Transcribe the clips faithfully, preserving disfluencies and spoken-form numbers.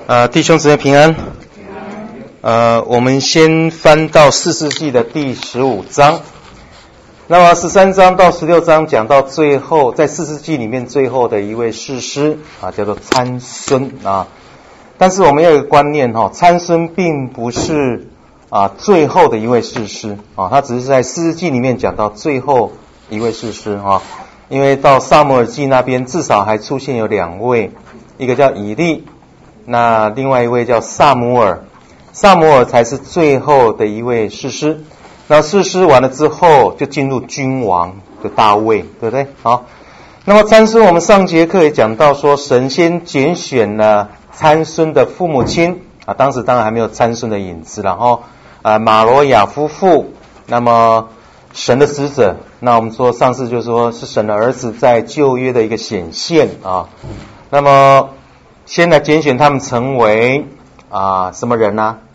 呃，弟兄姊妹平安。呃，我们先翻到士师记的第十五章。那么十三章到十六章讲到最后，在士师记里面最后的一位士师啊，叫做参孙啊。但是我们要有一个观念哈、哦，参孙并不是啊最后的一位士师啊，他只是在士师记里面讲到最后一位士师啊。因为到撒母耳记那边至少还出现有两位，一个叫以利，那另外一位叫撒母耳，撒母耳才是最后的一位士师。那士师完了之后，就进入君王的大卫，对不对？好，那么参孙，我们上节课也讲到说，神先拣选了参孙的父母亲啊，当时当然还没有参孙的影子，然后啊马罗亚夫妇，那么神的使者，那我们说上次就说是神的儿子在旧约的一个显现啊，那么先来拣选他们成为啊什么人呢、啊？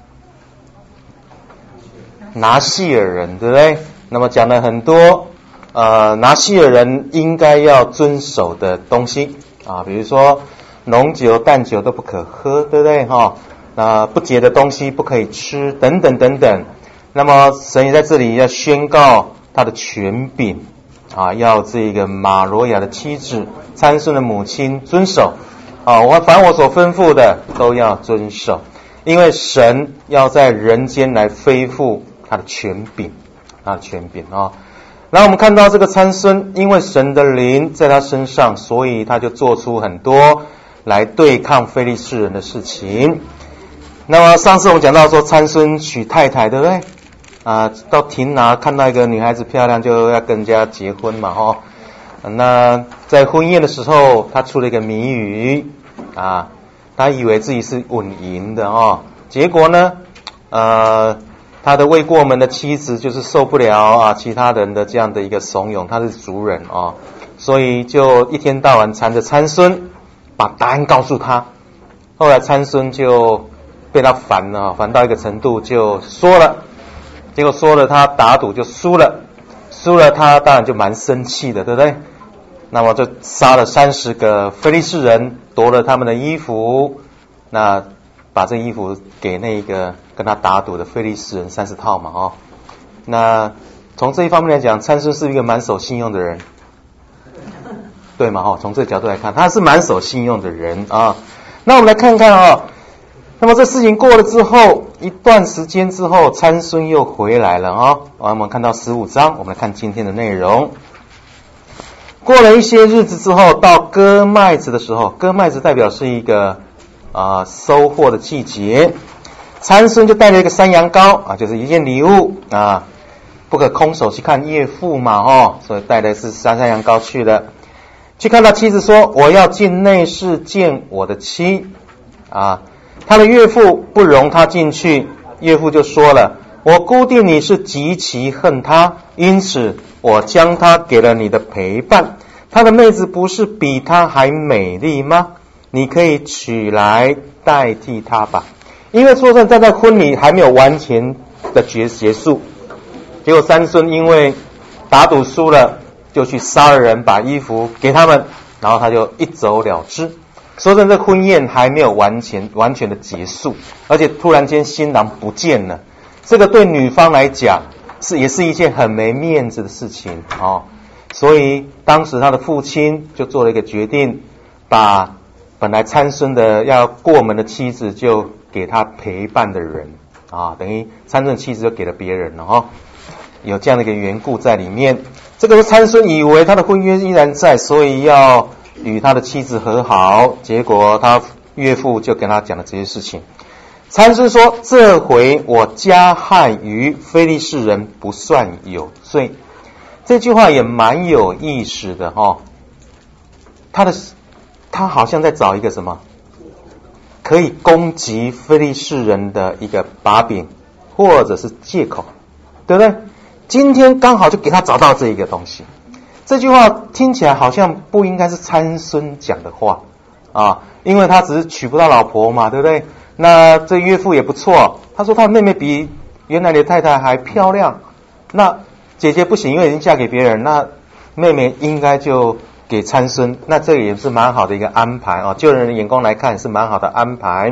拿细尔人，对不对？那么讲了很多呃拿细尔人应该要遵守的东西啊，比如说浓酒淡酒都不可喝，对不对哈？那不洁的东西不可以吃，等等等等。那么神也在这里要宣告他的权柄啊，要这个马罗亚的妻子参孙的母亲遵守啊，我凡我所吩咐的都要遵守，因为神要在人间来恢复他的权柄，他的权柄啊。然后我们看到这个参孙，因为神的灵在他身上，所以他就做出很多来对抗非利士人的事情。那么上次我们讲到说参孙娶太太，对不对？啊，到亭拿看到一个女孩子漂亮，就要跟人家结婚嘛，哈、哦。那在婚宴的时候，他出了一个谜语啊，他以为自己是稳赢的哦，结果呢，呃，他的未过门的妻子就是受不了啊其他人的这样的一个怂恿，他是族人哦，所以就一天到晚缠着参孙，把答案告诉他。后来参孙就被他烦了，烦到一个程度，就说了。结果说了，他打赌就输了，输了他当然就蛮生气的，对不对？那么就杀了三十个非利士人，夺了他们的衣服，那把这衣服给那个跟他打赌的非利士人三十套嘛，哦。那从这一方面来讲，参孙是一个蛮守信用的人，对嘛？哦，从这个角度来看，他是蛮守信用的人啊。那我们来看看啊、哦。那么这事情过了之后，一段时间之后，参孙又回来了啊、哦。我们看到十五章，我们来看今天的内容。过了一些日子之后，到割麦子的时候，割麦子代表是一个啊、呃、收获的季节。参孙就带了一个山羊羔啊，就是一件礼物啊，不可空手去看岳父嘛，哦，所以带的是山山羊羔去了。去看到妻子说：“我要进内室见我的妻。”啊。他的岳父不容他进去，岳父就说了：“我估定你是极其恨他，因此我将他给了你的陪伴。他的妹子不是比他还美丽吗？你可以取来代替他吧。”因为说真的，在婚礼还没有完全的结结束，结果参孙因为打赌输了，就去杀了人，把衣服给他们，然后他就一走了之。说真的，这婚宴还没有完全完全的结束，而且突然间新郎不见了，这个对女方来讲是也是一件很没面子的事情哦。所以当时他的父亲就做了一个决定，把本来参孙的要过门的妻子就给他陪伴的人啊，等于参孙的妻子就给了别人了哈、哦，有这样的一个缘故在里面。这个参孙以为他的婚约依然在，所以要与他的妻子和好，结果他岳父就跟他讲了这些事情。参孙说：“这回我加害于非利士人，不算有罪。”这句话也蛮有意思的哈、哦。他的他好像在找一个什么可以攻击非利士人的一个把柄，或者是借口，对不对？今天刚好就给他找到这一个东西。这句话听起来好像不应该是参孙讲的话啊，因为他只是娶不到老婆嘛，对不对？那这岳父也不错，他说他的妹妹比原来的太太还漂亮，那姐姐不行，因为已经嫁给别人，那妹妹应该就给参孙，那这个也是蛮好的一个安排啊，就人的眼光来看是蛮好的安排。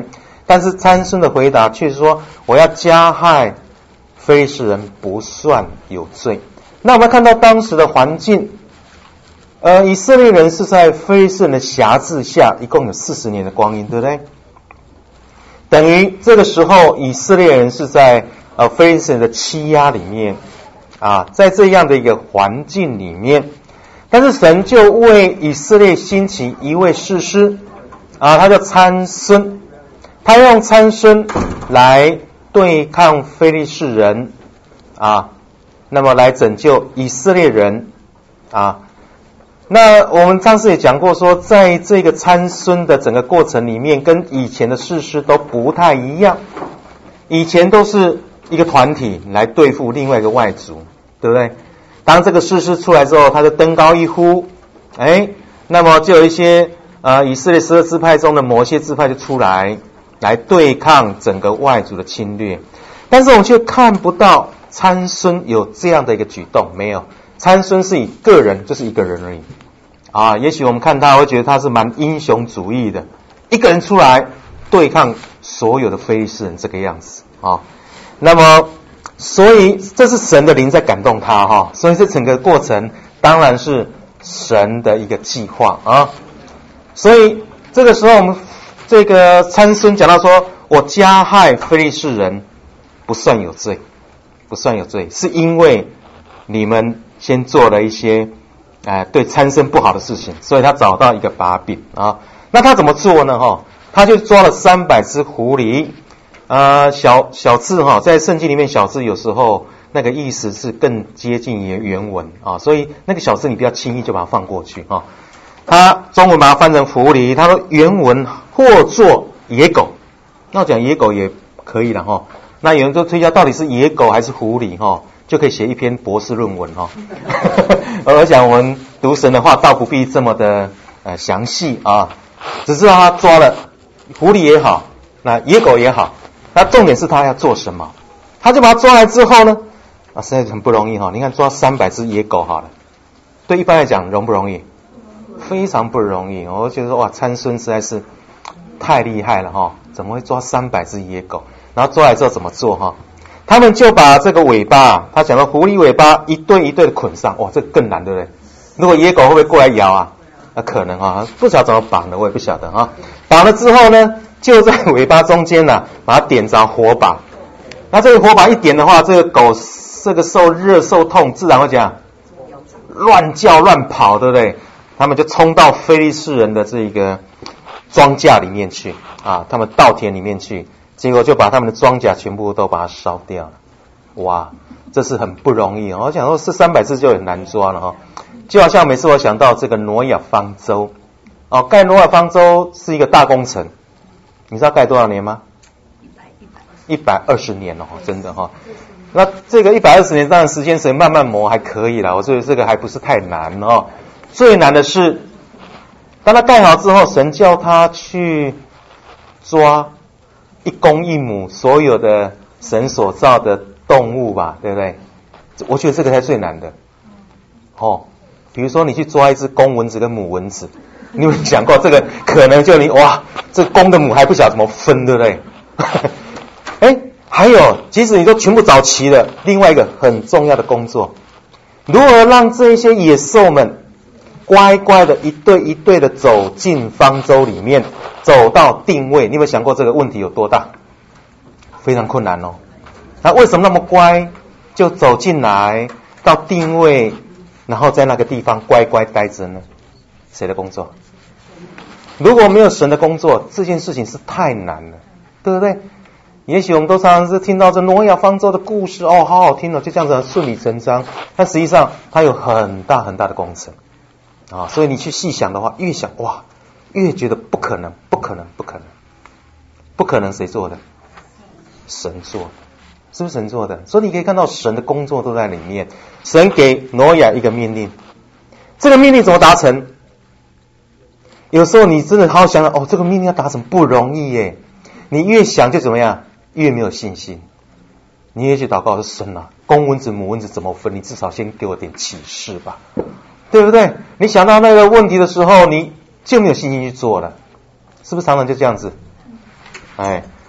但是参孙的回答却是说，我要加害非利士人不算有罪。那我们看到当时的环境，呃，以色列人是在非利士人的辖制下，一共有四十年的光阴，对不对？等于这个时候以色列人是在呃非利士人的欺压里面啊，在这样的一个环境里面，但是神就为以色列兴起一位士师啊，他叫参孙，他用参孙来对抗非利士人啊，那么来拯救以色列人啊。那我们上次也讲过说，在这个参孙的整个过程里面，跟以前的士师都不太一样。以前都是一个团体来对付另外一个外族，对不对？当这个士师出来之后，他就登高一呼，哎，那么就有一些呃以色列十二支派中的某些支派就出来，来对抗整个外族的侵略。但是我们却看不到参孙有这样的一个举动，没有。参孙是以个人，就是一个人而已啊。也许我们看他会觉得他是蛮英雄主义的，一个人出来对抗所有的非利士人这个样子啊。那么，所以这是神的灵在感动他哈。所以这整个过程当然是神的一个计划啊。所以这个时候我们这个参孙讲到说，我加害非利士人不算有罪，不算有罪，是因为你们先做了一些呃对参孙不好的事情，所以他找到一个把柄啊。那他怎么做呢？哈，他就抓了三百只狐狸。呃，小小字哈，在圣经里面小字有时候那个意思是更接近原原文啊，所以那个小字你不要轻易就把它放过去啊。他中文把它翻成狐狸，他说原文或作野狗，那我讲野狗也可以了哈。那有人就推销到底是野狗还是狐狸哈？就可以写一篇博士论文哈。我想我们读神的话，倒不必这么的呃详细啊，只知道他抓了狐狸也好，那野狗也好，那重点是他要做什么？他就把他抓来之后呢，啊，实在很不容易哈。你看抓三百只野狗好了，对一般来讲容不容易？非常不容易。我觉得说哇，参孙实在是太厉害了哈，怎么会抓三百只野狗？然后抓来之后怎么做哈？他们就把这个尾巴，他讲到狐狸尾巴一对一对的捆上，哇，这更难，对不对？如果野狗会不会过来咬啊？那可能啊，不晓得怎么绑的，我也不晓得啊。绑了之后呢，就在尾巴中间呢、啊，把它点着火把。那这个火把一点的话，这个狗这个受热受痛，自然会讲乱叫乱跑，对不对？他们就冲到非利士人的这个庄稼里面去啊，他们稻田里面去。结果就把他们的庄稼全部都把它烧掉了，哇，这是很不容易哦。我想说这三百只就很难抓了哈，就好像每次我想到这个挪亚方舟，哦，盖挪亚方舟是一个大工程，你知道盖多少年吗？一百二十年哦，真的哈。那这个一百二十年当然时间谁慢慢磨还可以啦，我觉得这个还不是太难哦。最难的是，当他盖好之后，神叫他去抓一公一母所有的神所造的动物吧，对不对？我觉得这个才最难的。哦，比如说你去抓一只公蚊子跟母蚊子，你有没有想过这个可能就你哇，这公的母还不晓得怎么分，对不对？哎，还有，即使你都全部找齐了，另外一个很重要的工作，如何让这些野兽们乖乖的一对一对的走进方舟里面，走到定位，你有没有想过这个问题有多大？非常困难哦。那为什么那么乖就走进来到定位，然后在那个地方乖乖待着呢？谁的工作？如果没有神的工作，这件事情是太难了，对不对？也许我们都常常是听到这挪亚方舟的故事，哦，好好听哦，就这样子顺理成章。但实际上它有很大很大的工程啊，所以你去细想的话，越想哇，越觉得不可能，不可能，不可能，不可能，谁做的？神做的，是不是神做的？所以你可以看到神的工作都在里面。神给挪亚一个命令，这个命令怎么达成？有时候你真的好好想想，哦，这个命令要达成不容易耶。你越想就怎么样，越没有信心。你也去祷告说，神啊，公蚊子母蚊子怎么分？你至少先给我点启示吧。对不对？你想到那个问题的时候，你就没有信心去做了，是不是常常就这样子？哎，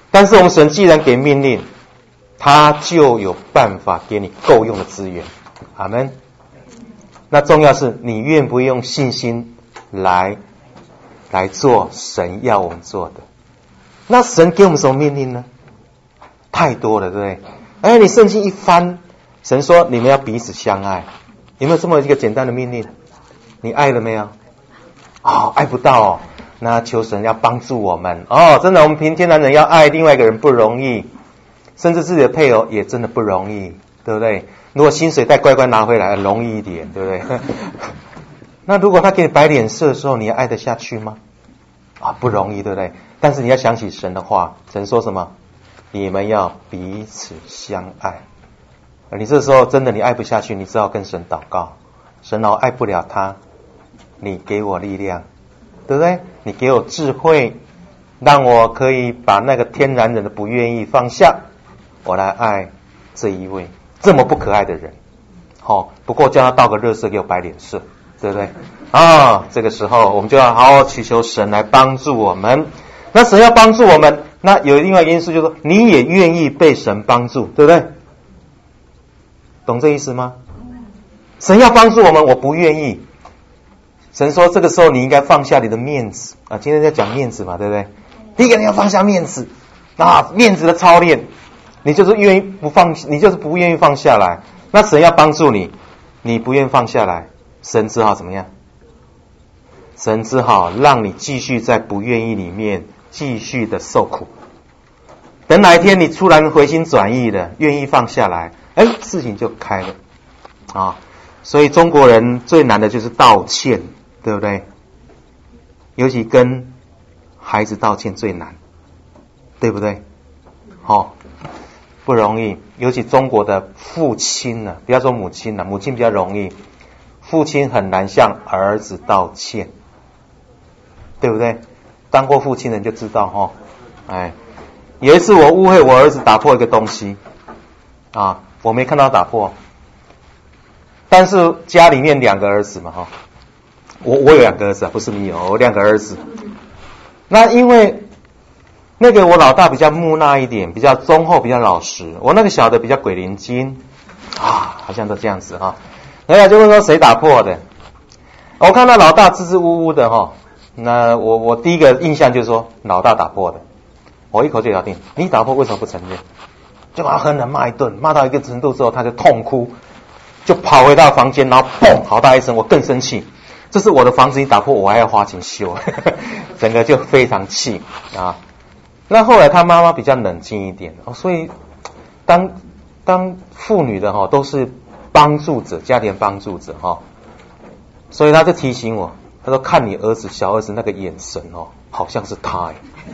但是我们神既然给命令，他就有办法给你够用的资源。阿们。那重要是你愿不愿意用信心来来做神要我们做的。那神给我们什么命令呢？太多了，对不对？哎，你圣经一翻，神说你们要彼此相爱，有没有这么一个简单的命令？你爱了没有？哦，爱不到哦，那求神要帮助我们哦。真的，我们凭天然人要爱另外一个人不容易，甚至自己的配偶也真的不容易，对不对？如果薪水再乖乖拿回来，容易一点，对不对？那如果他给你摆脸色的时候，你爱得下去吗？啊，不容易，对不对？但是你要想起神的话，神说什么？你们要彼此相爱。你这时候真的你爱不下去，你只好跟神祷告。神哦，爱不了他，你给我力量，对不对？你给我智慧，让我可以把那个天然人的不愿意放下，我来爱这一位这么不可爱的人。好、哦，不过叫他倒个热色给我摆脸色，对不对？啊，这个时候我们就要好好祈求神来帮助我们。那神要帮助我们，那有另外一个因素就是说，你也愿意被神帮助，对不对？懂这意思吗？神要帮助我们，我不愿意。神说这个时候你应该放下你的面子啊，今天在讲面子嘛，对不对？第一个你要放下面子啊，面子的操练，你就是愿意不放，你就是不愿意放下来。那神要帮助你，你不愿意放下来，神只好怎么样？神只好让你继续在不愿意里面继续的受苦。等哪一天你突然回心转意的，愿意放下来，哎，事情就开了啊。所以中国人最难的就是道歉，对不对？尤其跟孩子道歉最难，对不对？哦，不容易。尤其中国的父亲呢、啊，不要说母亲了、啊，母亲比较容易，父亲很难向儿子道歉，对不对？当过父亲的人就知道哦。哎，有一次我误会我儿子打破一个东西啊，我没看到打破。但是家里面两个儿子嘛，哈，我我有两个儿子啊，不是你有，我两个儿子。那因为那个我老大比较木讷一点，比较忠厚，比较老实，我那个小的比较鬼灵精啊，好像都这样子哈。人家就问说谁打破的？我看到老大支支吾吾的哈，那我我第一个印象就是说老大打破的，我一口就咬定，你打破为什么不承认？就把他狠狠骂一顿，骂到一个程度之后，他就痛哭。就跑回到房间，然后砰，好大一声，我更生气。这是我的房子，你打破，我还要花钱修，整个就非常气啊。那后来他妈妈比较冷静一点哦，所以当当妇女的哈、哦、都是帮助者，家庭帮助者哈、哦，所以他就提醒我，他说看你儿子小儿子那个眼神哦，好像是他哎。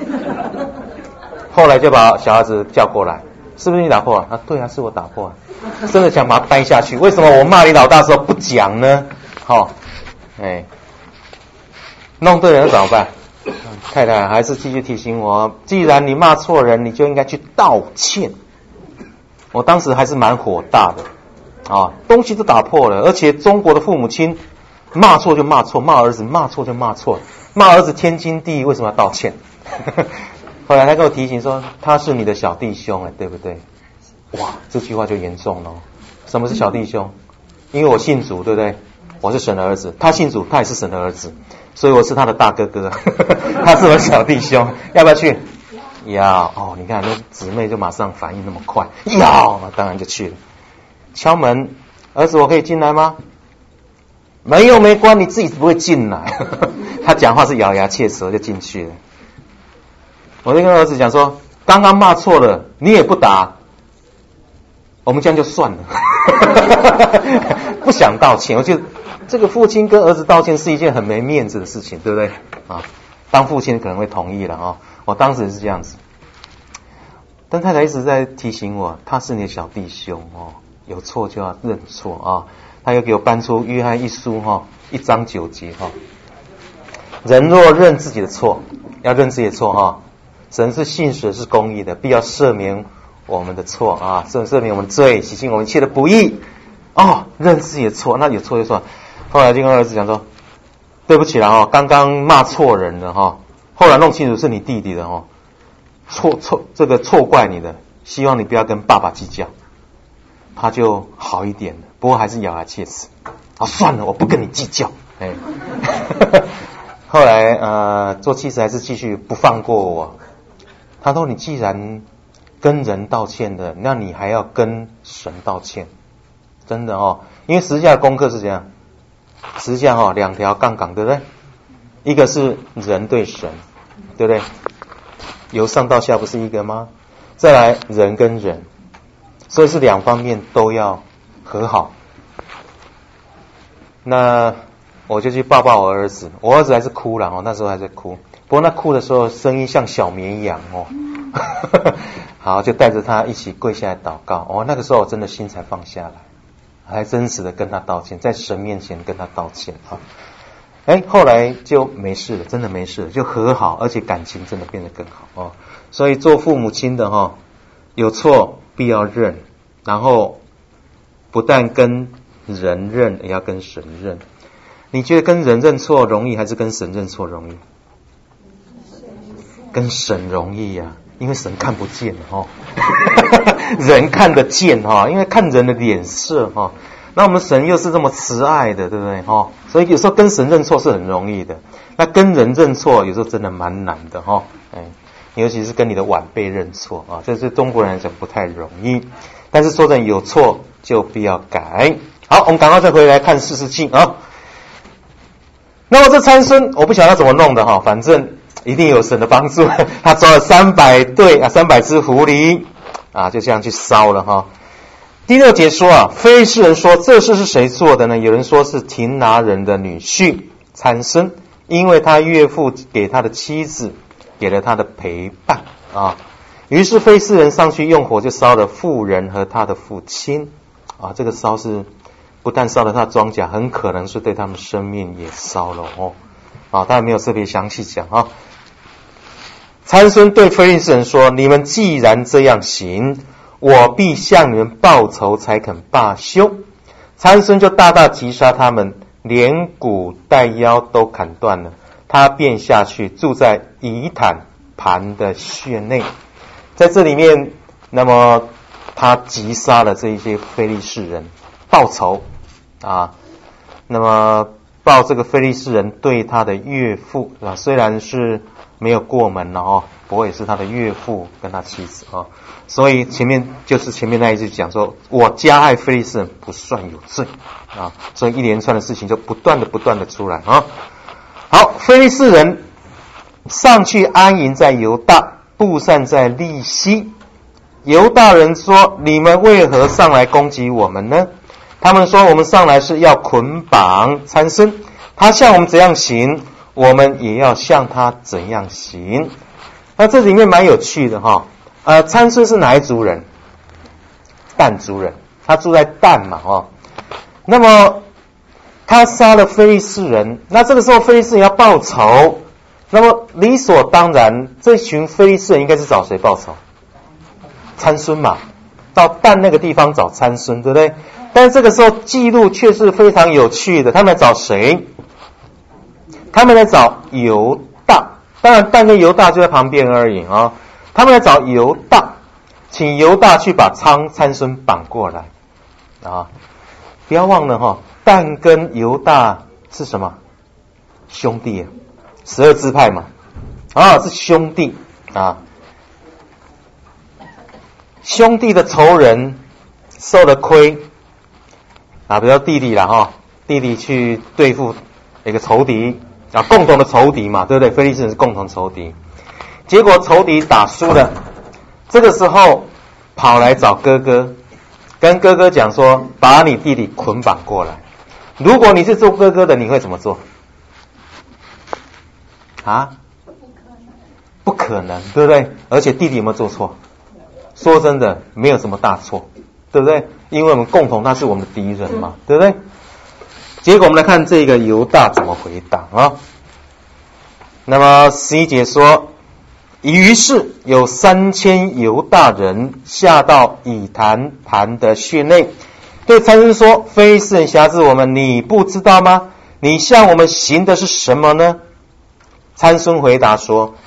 后来就把小孩子叫过来，是不是你打破了？啊，对啊，是我打破了。真的想把他掰下去，为什么我骂你老大的时候不讲呢？好、哦，哎，弄对人怎么办？太太还是继续提醒我，既然你骂错人，你就应该去道歉。我当时还是蛮火大的啊，东西都打破了，而且中国的父母亲骂错就骂错，骂儿子骂错就骂错，骂儿子天经地义，为什么要道歉？后来他跟我提醒说，他是你的小弟兄哎，对不对？哇，这句话就严重了。什么是小弟兄？因为我信主，对不对？我是神的儿子，他信主，他也是神的儿子，所以我是他的大哥哥，他是我小弟兄，要不要去？要哦，你看那姊妹就马上反应那么快，要，当然就去了。敲门，儿子，我可以进来吗？没有，没关，你自己不会进来。他讲话是咬牙切齿就进去了。我就跟儿子讲说，刚刚骂错了，你也不打。我们这样就算了，不想道歉。我觉得这个父亲跟儿子道歉是一件很没面子的事情，对不对？啊，当父亲可能会同意了啊。我当时也是这样子，但太太一直在提醒我，他是你的小弟兄哦，有错就要认错啊。他又给我搬出约翰一书哈、哦，一章九节哈、哦，人若认自己的错，要认自己的错哈、哦，神是信实是公义的，必要赦免我们的错啊，赦赦免我们的罪，洗净我们一切的不义。哦，认自己的错，那有错就算。后来就跟儿子讲说，对不起啦哦，刚刚骂错人了哈、哦，后来弄清楚是你弟弟的哦， 错错这个错怪你的，希望你不要跟爸爸计较，他就好一点了。不过还是咬牙切齿，啊，算了，我不跟你计较。哎，后来呃，做妻子还是继续不放过我。他说：“你既然跟人道歉的，那你还要跟神道歉，真的哦。因为十字架的功课是这样，十字架哦，两条杠杠，对不对？一个是人对神，对不对？由上到下不是一个吗？再来人跟人，所以是两方面都要和好。那我就去抱抱我儿子，我儿子还是哭了哦，那时候还在哭，不过那哭的时候声音像小绵羊哦。好，就带着他一起跪下来祷告。哦，那个时候我真的心才放下来，还真实的跟他道歉，在神面前跟他道歉啊。哎，后来就没事了，真的没事了，就和好，而且感情真的变得更好哦。所以做父母亲的哈、哦，有错必要认，然后不但跟人认，也要跟神认。你觉得跟人认错容易，还是跟神认错容易？跟神容易呀、啊，因为神看不见哦，人看得见哈、哦，因为看人的脸色哈、哦。那我们神又是这么慈爱的，对不对哈？所以有时候跟神认错是很容易的，那跟人认错有时候真的蛮难的哈。哎，尤其是跟你的晚辈认错啊，这是中国人来讲不太容易。但是说真的，有错就必要改。好，我们赶快再回来看四十七啊。那么这参孙，我不晓得他怎么弄的哈，反正一定有神的帮助。他抓了三百对啊，三百只狐狸啊，就这样去烧了哈。第六节说啊，非利士人说这事是谁做的呢？有人说是亭拿人的女婿参孙，因为他岳父给他的妻子给了他的陪伴啊。于是非利士人上去用火就烧了妇人和他的父亲啊。这个烧是不但烧了他的庄稼，很可能是对他们生命也烧了哦。啊，当然没有特别详细讲啊。参孙对非利士人说：“你们既然这样行，我必向你们报仇，才肯罢休。”参孙就大大击杀他们，连骨带腰都砍断了。他便下去住在以坦盘的穴内。在这里面，那么他击杀了这一些非利士人，报仇啊。那么报这个非利士人对他的岳父啊，虽然是没有过门了哦，不过也是他的岳父跟他妻子啊。所以前面就是前面那一句讲说，我加害非利士人不算有罪啊。所以一连串的事情就不断的不断的出来啊。好，非利士人上去安营在犹大，布散在利希。犹大人说：“你们为何上来攻击我们呢？”他们说：“我们上来是要捆绑参孙，他向我们怎样行，我们也要向他怎样行。”那这里面蛮有趣的哈。呃，参孙是哪一族人？但族人，他住在但嘛哦。那么他杀了非利士人，那这个时候非利士人要报仇，那么理所当然，这群非利士人应该是找谁报仇？参孙嘛，到但那个地方找参孙，对不对？但是这个时候记录却是非常有趣的，他们来找谁？他们来找犹大，当然但跟犹大就在旁边而已啊、哦。他们来找犹大，请犹大去把参参孙绑过来啊！不要忘了哈、哦，但跟犹大是什么兄弟啊？十二支派嘛，啊是兄弟啊。兄弟的仇人受了亏啊，比如弟弟啦哈，弟弟去对付一个仇敌啊，共同的仇敌嘛，对不对？非利士人是共同仇敌。结果仇敌打输了，这个时候跑来找哥哥，跟哥哥讲说，把你弟弟捆绑过来。如果你是做哥哥的，你会怎么做？啊？不可能，对不对？而且弟弟有没有做错？说真的，没有什么大错，对不对？因为我们共同他是我们的敌人嘛，对不对？结果我们来看这个犹大怎么回答啊？那么十一节说，于是有三千犹大人下到以坛盘的穴内，对参孙说：“非利士人辖制我们，你不知道吗？你向我们行的是什么呢？”参孙回答说：“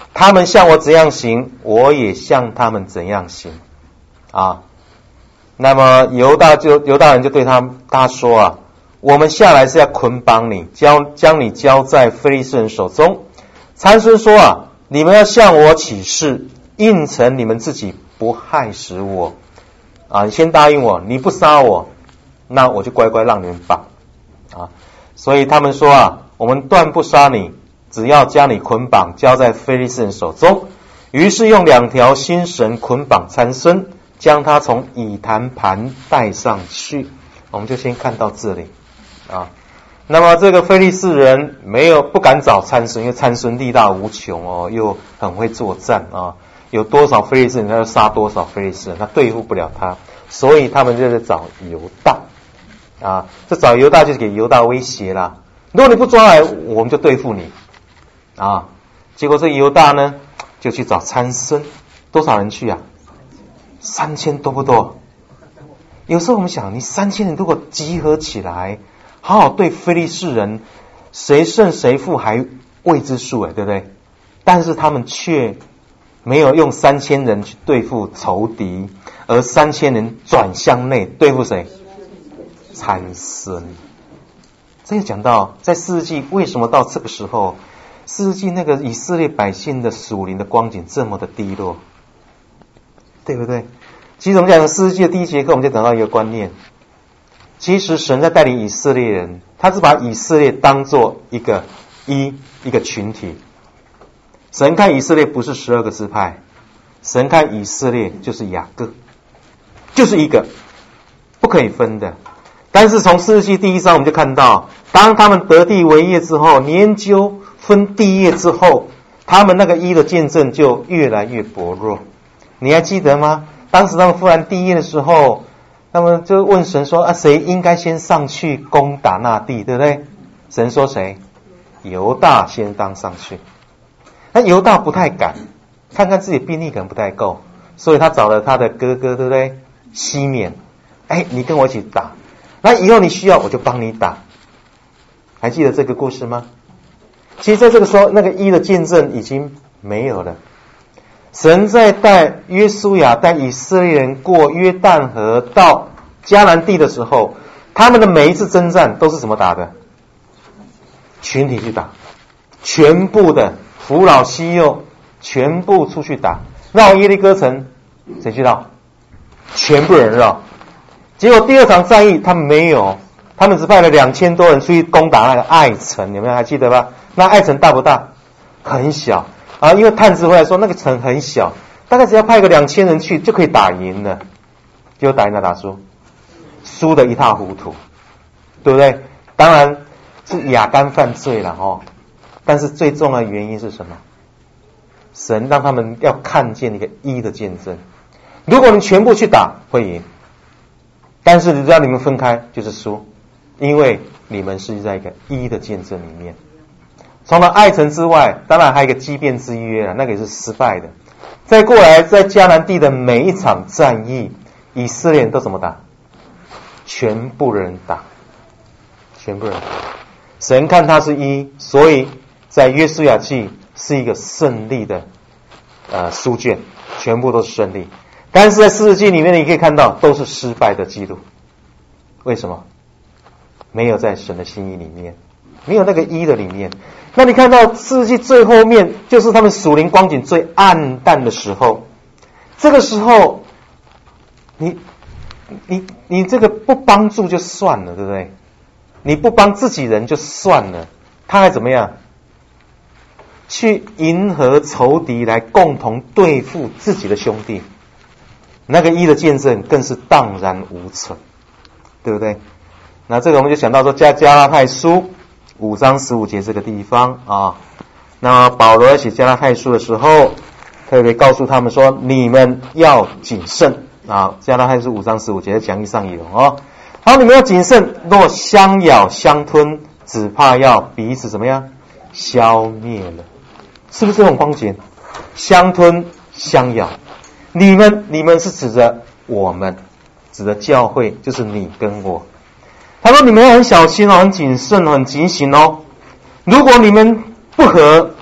他们向我怎样行，我也向他们怎样行啊。那么犹大就犹大人就对他他说啊，我们下来是要捆绑你，交将你交在非利士人手中。参孙说啊，你们要向我起誓，应承你们自己不害死我啊，你先答应我，你不杀我，那我就乖乖让你们绑啊。所以他们说啊，我们断不杀你，只要将你捆绑交在非利士人手中。于是用两条新绳捆绑参孙，将他从以坛盘带上去。我们就先看到这里啊。那么这个非利士人没有不敢找参孙，因为参孙力大无穷哦，又很会作战啊，有多少非利士人他就杀多少非利士人，他对付不了他，所以他们就是找犹大啊。这找犹大就是给犹大威胁啦，如果你不抓来，我们就对付你啊。结果这犹大呢就去找参孙，多少人去啊？三千多不多？有时候我们想，你三千人如果集合起来，好好对非利士人，谁胜谁负还未知数哎，对不对？但是他们却没有用三千人去对付仇敌，而三千人转向内对付谁？参孙。这就讲到在四世纪为什么到这个时候，四世纪那个以色列百姓的属灵的光景这么的低落，对不对？其实我们讲四世纪的第一节课，我们就讲到一个观念，其实神在带领以色列人，他是把以色列当作一个一一个群体。神看以色列不是十二个支派，神看以色列就是雅各，就是一个不可以分的。但是从四世纪第一章我们就看到，当他们得地为业之后，研究分地业之后，他们那个一的见证就越来越薄弱。你还记得吗？当时他们忽然地业的时候，他们就问神说啊，谁应该先上去攻打那地，对不对？神说谁？犹大先当上去。那犹大不太敢，看看自己兵力可能不太够，所以他找了他的哥哥，对不对？西缅，哎，你跟我一起打，那以后你需要我就帮你打。还记得这个故事吗？其实在这个时候，那个一的见证已经没有了。神在带约书亚带以色列人过约旦河到迦南地的时候，他们的每一次征战都是怎么打的？群体去打，全部的父老西幼全部出去打，绕耶利哥城，谁去绕？全部人绕。结果第二场战役他们没有，他们只派了两千多人出去攻打那个爱城，你们还记得吧？那爱城大不大？很小啊，因为探子回来说那个城很小，大概只要派个两千人去就可以打赢了。结果打赢了打输，输得一塌糊涂，对不对？当然是亚干犯罪了哦，但是最重要的原因是什么？神让他们要看见一个一的见证。如果你全部去打会赢，但是只要你们分开就是输，因为你们是在一个一的见证里面。除了爱城之外，当然还有一个畸变之约了，那个也是失败的。再过来，在迦南地的每一场战役，以色列人都怎么打？全部人打，全部人打。神看他是一，所以在约书亚记是一个胜利的呃书卷，全部都是胜利。但是在四世纪里面，你可以看到都是失败的记录。为什么？没有在神的心意里面，没有那个一的里面。那你看到四世纪最后面，就是他们属灵光景最暗淡的时候。这个时候，你你你这个不帮助就算了，对不对？你不帮自己人就算了，他还怎么样？去迎合仇敌来共同对付自己的兄弟。那个一的见证更是荡然无存，对不对？那这个我们就想到说加加拉太书五章十五节这个地方啊，那么保罗写加拉太书的时候，特别告诉他们说，你们要谨慎啊。加拉太书五章十五节的讲义上有哦。好，你们要谨慎，若相咬相吞，只怕要彼此怎么样消灭了，是不是这种光景？相吞相咬，你们你们是指着我们，指的教会，就是你跟我。他说你们要很小心哦，很谨慎哦，很警醒哦。如果你们不和，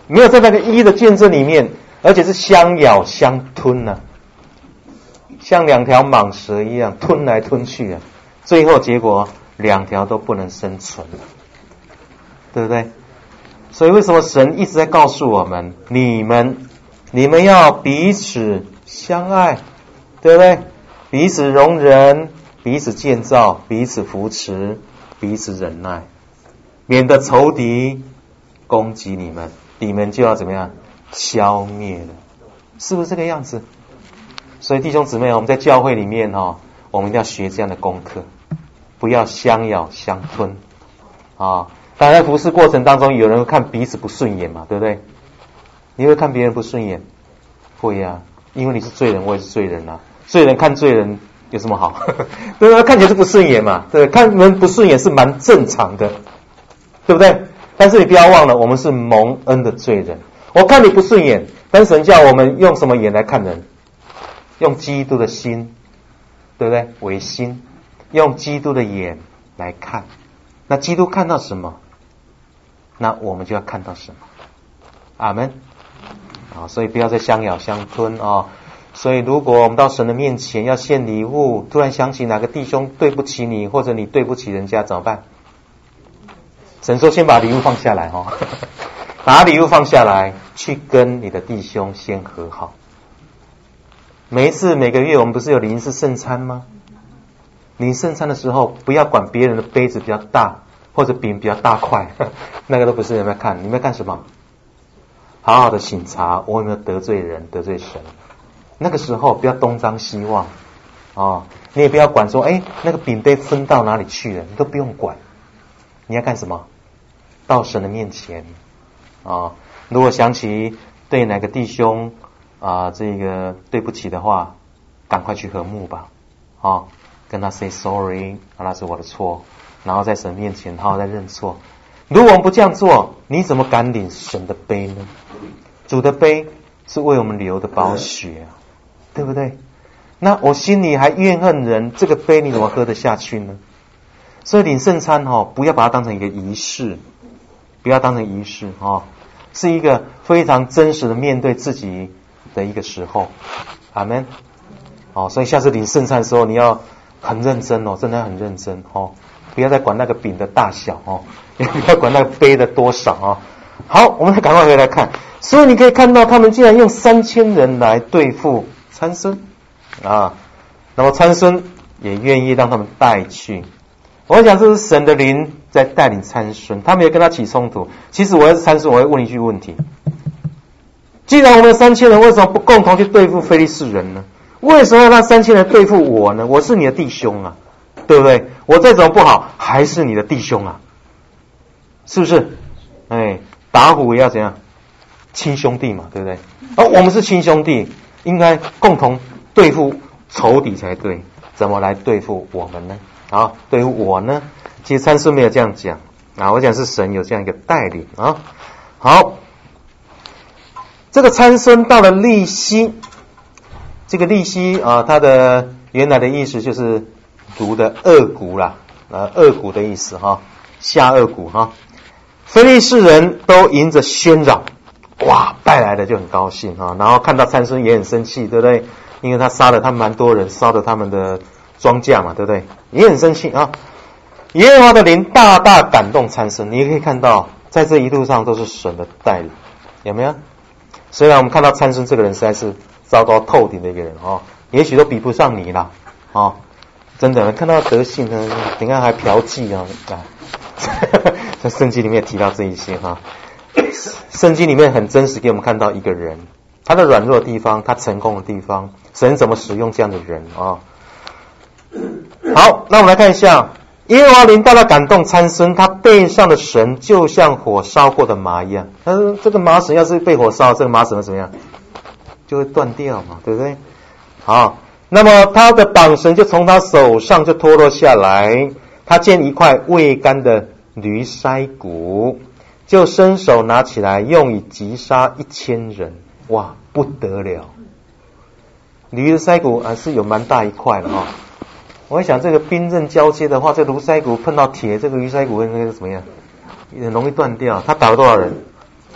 没有在那个一的见证里面，而且是相咬相吞呢、啊，像两条蟒蛇一样吞来吞去啊，最后结果两条都不能生存了，对不对？所以为什么神一直在告诉我们，你们你们要彼此相爱，对不对？彼此容忍，彼此建造，彼此扶持，彼此忍耐，免得仇敌攻击你们，你们就要怎么样消灭了，是不是这个样子？所以弟兄姊妹，我们在教会里面哦，我们一定要学这样的功课，不要相咬相吞啊。当然在服事过程当中，有人会看彼此不顺眼嘛，对不对？你会看别人不顺眼？会啊，因为你是罪人，我也是罪人啊。罪人看罪人有什么好？对不对？看起来是不顺眼嘛，对，看人不顺眼是蛮正常的，对不对？但是你不要忘了，我们是蒙恩的罪人。我看你不顺眼，但神叫我们用什么眼来看人？用基督的心，对不对？为心，用基督的眼来看。那基督看到什么？那我们就要看到什么？阿们。啊，所以不要再相咬相吞啊。所以如果我们到神的面前要献礼物，突然想起哪个弟兄对不起你，或者你对不起人家，怎么办？神说先把礼物放下来哦，把礼物放下来，去跟你的弟兄先和好。每一次每个月我们不是有领一次圣餐吗？领圣餐的时候，不要管别人的杯子比较大，或者饼比较大块，那个都不是你们看，你们看什么？好好的省察我有没有得罪人、得罪神。那个时候不要东张西望啊、哦，你也不要管说，哎，那个饼杯分到哪里去了，你都不用管。你要干什么？到神的面前啊、哦！如果想起对哪个弟兄啊、呃，这个对不起的话，赶快去和睦吧，啊、哦，跟他 say sorry， 那是我的错，然后在神面前好好再认错。如果我们不这样做，你怎么敢领神的杯呢？主的杯是为我们流的宝血啊，对不对？那我心里还怨恨人，这个杯你怎么喝得下去呢？所以领圣餐哦，不要把它当成一个仪式，不要当成仪式哦，是一个非常真实的面对自己的一个时候。阿们。哦，所以下次领圣餐的时候，你要很认真哦，真的很认真哦，不要再管那个饼的大小哦，也不要管那个杯的多少哦。好，我们赶快回来看。所以你可以看到，他们竟然用三千人来对付参孙啊，那么参孙也愿意让他们带去。我想这是神的灵在带领参孙，他没有跟他起冲突。其实我要是参孙，我会问一句问题：既然我们三千人为什么不共同去对付非利士人呢？为什么要让三千人对付我呢？我是你的弟兄啊，对不对？我再怎么不好，还是你的弟兄啊，是不是？哎，打虎也要怎样？亲兄弟嘛，对不对？而、哦、我们是亲兄弟，应该共同对付仇敌才对。怎么来对付我们呢？啊，对付我呢？其实参孙没有这样讲啊，我讲是神有这样一个带领啊。好，这个参孙到了利希，这个利希啊，它的原来的意思就是读的恶谷啦，啊，恶谷的意思哈，下恶谷哈。非利士人都迎着喧嚷，哇，败来的就很高兴啊，然后看到参孙也很生气，对不对？因为他杀了他们蛮多人，烧了他们的庄稼嘛，对不对？也很生气啊。耶和华的灵大大感动参孙，你也可以看到，在这一路上都是神的带领，有没有？虽然我们看到参孙这个人实在是糟糕透顶的一个人哦，也许都比不上你啦，哦，真的，看到德性呢，你看还嫖妓啊，在圣经里面提到这一些哈。圣经里面很真实给我们看到一个人，他的软弱的地方，他成功的地方，神怎么使用这样的人啊？好，那我们来看一下，耶和华灵大大感动参孙，他背上的绳就像火烧过的麻一样。他说这个麻绳要是被火烧，这个麻绳会怎么样？就会断掉嘛，对不对？好，那么他的绑绳就从他手上就脱落下来，他见一块未干的驴腮骨，就伸手拿起来，用以击杀一千人。哇，不得了！驴的腮骨还是有蛮大一块的哈、哦。我想这个兵刃交接的话，这驴腮骨碰到铁，这个驴腮骨那个怎么样？也容易断掉。他打了多少人？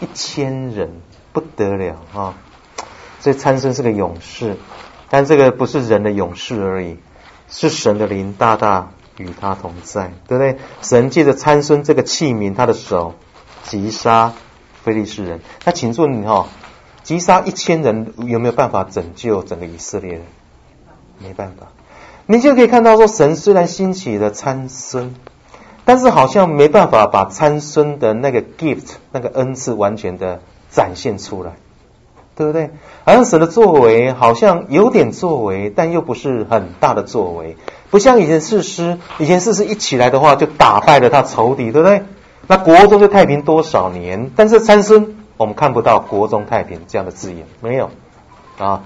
一千人，不得了啊！所以参孙是个勇士，但这个不是人的勇士而已，是神的灵大大与他同在，对不对？神借着参孙这个器皿，他的手击杀非利士人。那请问你哈，击杀一千人有没有办法拯救整个以色列人？没办法。你就可以看到说，神虽然兴起了参孙，但是好像没办法把参孙的那个 gift 那个恩赐完全的展现出来，对不对？好像神的作为好像有点作为，但又不是很大的作为，不像以前士师，以前士师一起来的话就打败了他仇敌，对不对？那国中就太平多少年，但是参孙我们看不到国中太平这样的字眼，没有啊。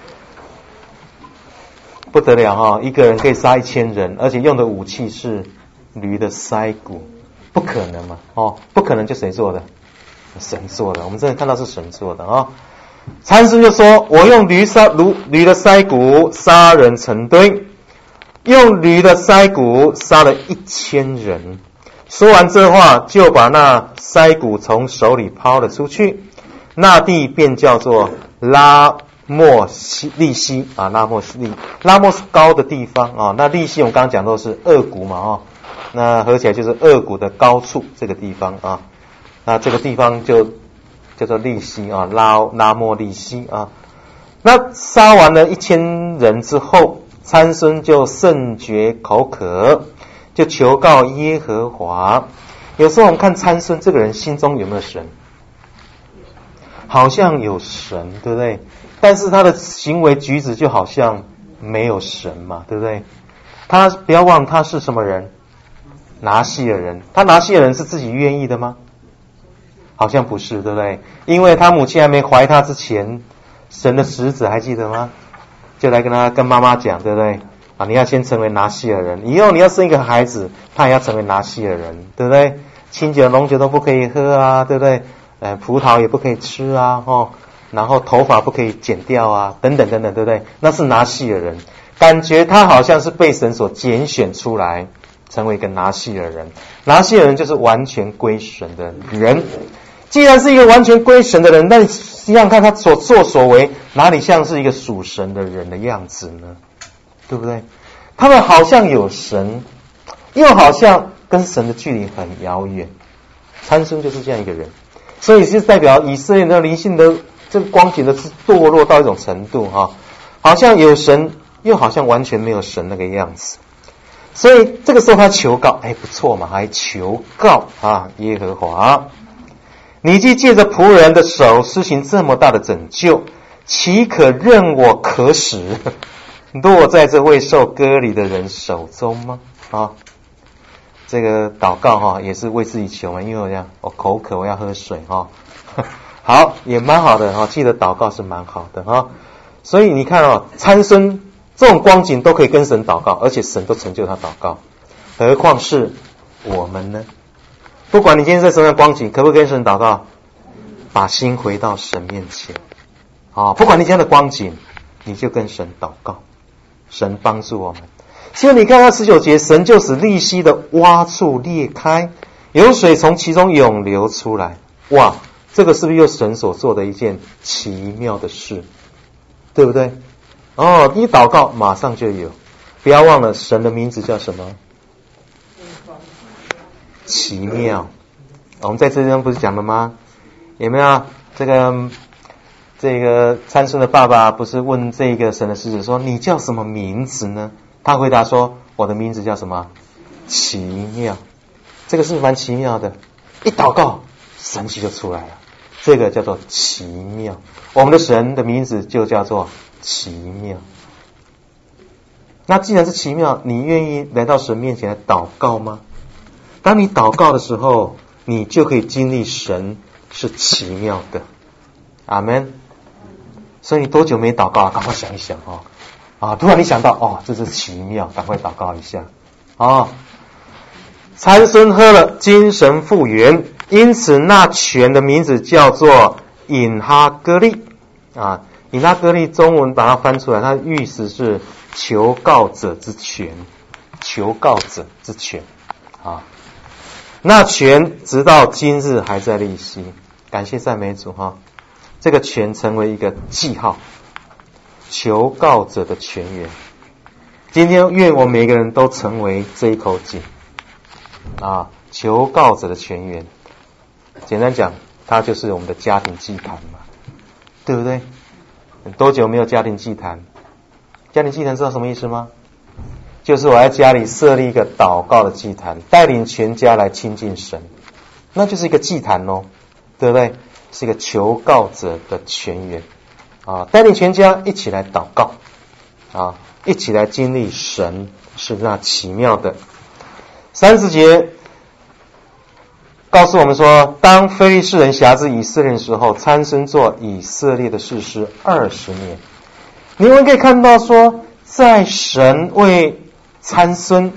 不得了哈、哦！一个人可以杀一千人，而且用的武器是驴的腮骨，不可能嘛！哦，不可能，就谁做的？神做的。我们真的看到是神做的啊、哦！参孙就说：“我用驴杀驴驴的腮骨杀人成堆，用驴的腮骨杀了一千人。”说完这话，就把那腮骨从手里抛了出去，那地便叫做拉莫西利西啊，拉莫西利，拉莫是高的地方啊。那利西我们刚刚讲到是二谷嘛啊，那合起来就是二谷的高处这个地方啊。那这个地方就叫做利西啊，拉拉莫利西啊。那杀完了一千人之后，参孙就甚觉口渴，就求告耶和华。有时候我们看参孙这个人心中有没有神？好像有神，对不对？但是他的行为举止就好像没有神嘛，对不对？他不要忘他是什么人？拿细尔人。他拿细尔人是自己愿意的吗？好像不是，对不对？因为他母亲还没怀他之前，神的使者还记得吗？就来跟他跟妈妈讲，对不对？啊，你要先成为拿细尔人，以后你要生一个孩子，他也要成为拿细尔人，对不对？清酒浓酒都不可以喝啊，对不对？呃，葡萄也不可以吃啊，哦，然后头发不可以剪掉啊，等等等等，对不对？那是拿细尔人，感觉他好像是被神所拣选出来，成为一个拿细尔人。拿细尔人就是完全归神的人。既然是一个完全归神的人，那你想想看他所作所为，哪里像是一个属神的人的样子呢？对不对？他们好像有神，又好像跟神的距离很遥远。参孙就是这样一个人，所以是代表以色列的灵性的这个光景的堕落到一种程度哈，好像有神，又好像完全没有神那个样子。所以这个时候他求告，哎，不错嘛，还求告啊，耶和华，你既借着仆人的手施行这么大的拯救，岂可任我可使落在这未受割礼的人手中吗？啊，这个祷告哈、啊、也是为自己求嘛，因为我讲我口渴，我要喝水哈、啊。好，也蛮好的哈、啊，记得祷告是蛮好的哈、啊。所以你看哦，参孙这种光景都可以跟神祷告，而且神都成就他祷告，何况是我们呢？不管你今天在什么样的光景，可不可以跟神祷告？把心回到神面前啊！不管你今天的光景，你就跟神祷告，神帮助我们。所以你看到十九节，神就使利西的洼处裂开，有水从其中涌流出来。哇，这个是不是又神所做的一件奇妙的事？对不对？哦，一祷告马上就有。不要忘了，神的名字叫什么？奇妙。我们在这地方不是讲了吗？有没有这个这个参孙的爸爸不是问这个神的使者说，你叫什么名字呢？他回答说，我的名字叫什么？奇妙。这个是蛮奇妙的，一祷告神奇就出来了，这个叫做奇妙。我们的神的名字就叫做奇妙。那既然是奇妙，你愿意来到神面前来祷告吗？当你祷告的时候，你就可以经历神是奇妙的。阿们。所以你多久没祷告了？赶快想一想哦。啊，突然你想到，哦，这是奇妙，赶快祷告一下。哦，参孙喝了，精神复原，因此那泉的名字叫做隐哈歌利。啊，隐哈歌利中文把它翻出来，它的意思是求告者之泉，求告者之泉。啊。那泉直到今日还在利西。 感谢赞美主哈，这个泉成为一个记号，求告者的泉源。今天愿我们每个人都成为这一口井啊，求告者的泉源。简单讲，它就是我们的家庭祭坛嘛，对不对？多久没有家庭祭坛？家庭祭坛知道什么意思吗？就是我在家里设立一个祷告的祭坛，带领全家来亲近神，那就是一个祭坛哦，对不对？是一个求告者的泉源啊，带领全家一起来祷告啊，一起来经历神是那奇妙的。三十节告诉我们说，当非利士人辖制以色列的时候，参孙做以色列的士师二十年。你们可以看到说，在神为参孙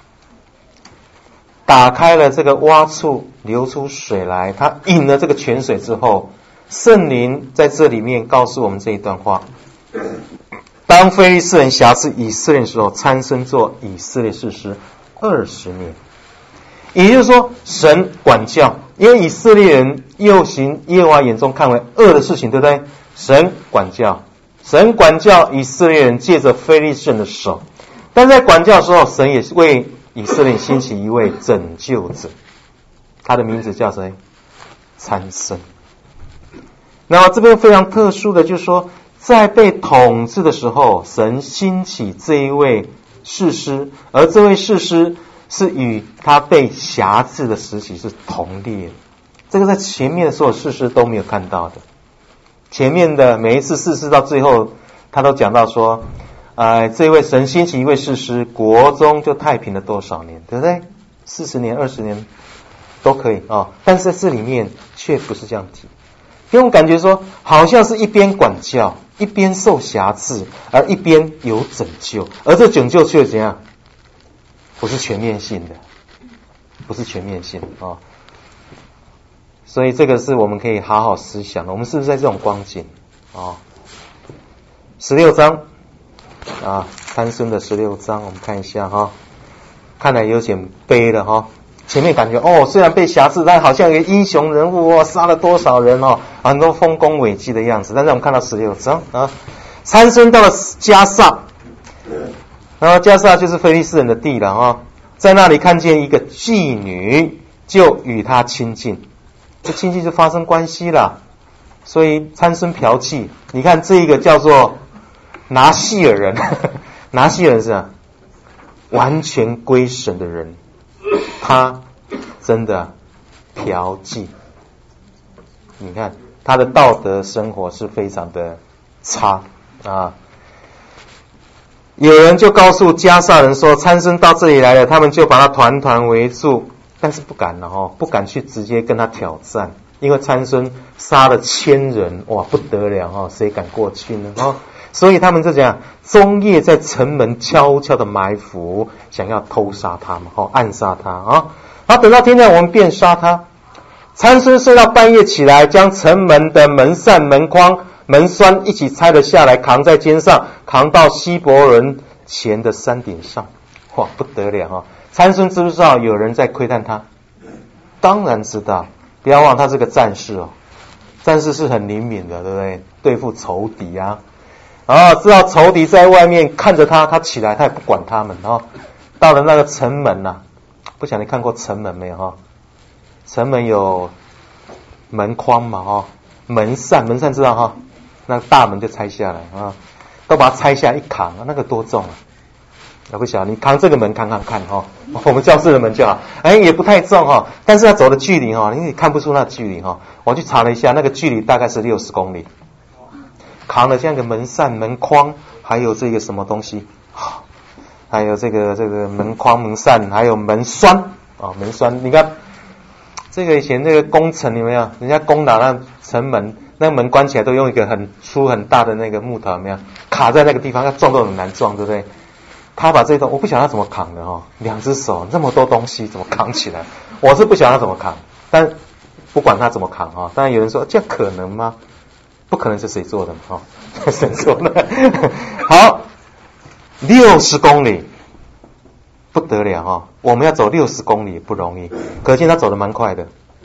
打开了这个洼处，流出水来，他饮了这个泉水之后，圣灵在这里面告诉我们这一段话：当非利士人辖制以色列的时候，参孙做以色列士师二十年。也就是说，神管教，因为以色列人又行耶和华眼中看为恶的事情，对不对？神管教，神管教以色列人借着非利士人的手，但在管教的时候，神也是为以色列兴起一位拯救者，他的名字叫谁？参孙。那么这边非常特殊的就是说，在被统治的时候，神兴起这一位士师，而这位士师是与他被辖制的时期是同列的，这个在前面的所有士师都没有看到的。前面的每一次士师到最后，他都讲到说，呃，这位神兴起一位士师，国中就太平了多少年，对不对？四十年、二十年都可以啊、哦。但是在这里面却不是这样提，给我们感觉说，好像是一边管教，一边受辖制，而一边有拯救，而这拯救却怎样？不是全面性的，不是全面性的啊、哦，所以这个是我们可以好好思想的。我们是不是在这种光景啊、哦？十六章啊，参孙的十六章，我们看一下哈、哦，看来有点悲了哈、哦。前面感觉哦，虽然被辖制，但好像有个英雄人物哦，杀了多少人哦，很多丰功伟绩的样子。但是我们看到十六章啊，参孙到了迦萨。然后迦萨就是非利士人的地了哈、哦，在那里看见一个妓女，就与他亲近，这亲近就发生关系了。所以参孙嫖妓，你看这一个叫做拿细尔人，拿细尔人是啊，完全归神的人，他真的嫖妓，你看他的道德生活是非常的差啊。有人就告诉迦萨人说，参孙到这里来了，他们就把他团团围住，但是不敢了哦，不敢去直接跟他挑战，因为参孙杀了千人，哇，不得了哦，谁敢过去呢？哦，所以他们就这样，终夜在城门悄悄的埋伏，想要偷杀他嘛，哦，暗杀他啊。然后等到天亮，我们便杀他。参孙睡到半夜起来，将城门的门扇、门框、门栓一起拆了下来，扛在肩上，扛到希伯伦前的山顶上。哇，不得了啊！参孙知不知道有人在窥探他？当然知道，不要忘他是个战士哦，战士是很灵敏的，对不对？对付仇敌啊，然后知道仇敌在外面看着他，他起来他也不管他们哦。到了那个城门啊，不晓得你看过城门没有哈？城门有门框嘛哈，门扇门扇知道哈，那个大门就拆下来啊，都把它拆下来一扛，那个多重啊！我不晓得你扛这个门扛扛看哈，我们教室的门就好，哎也不太重哈，但是他走的距离哈，你看不出那距离哈。我去查了一下，那个距离大概是六十公里，扛了这样一个门扇、门框，还有这个什么东西，还有这个这个门框、门扇，还有门栓啊，门栓，你看。这个以前那个工程有没有？人家攻打那城门，那门关起来都用一个很粗很大的那个木头，有没有？卡在那个地方，要撞都很难撞，对不对？他把这东，我不晓得他怎么扛的哈，两只手那么多东西怎么扛起来？我是不晓得他怎么扛，但不管他怎么扛哈，当然有人说这样可能吗？不可能是谁做的嘛哈，神做的。好，六十公里。不得了哈、哦！我们要走六十公里不容易，可见他走得蛮快的。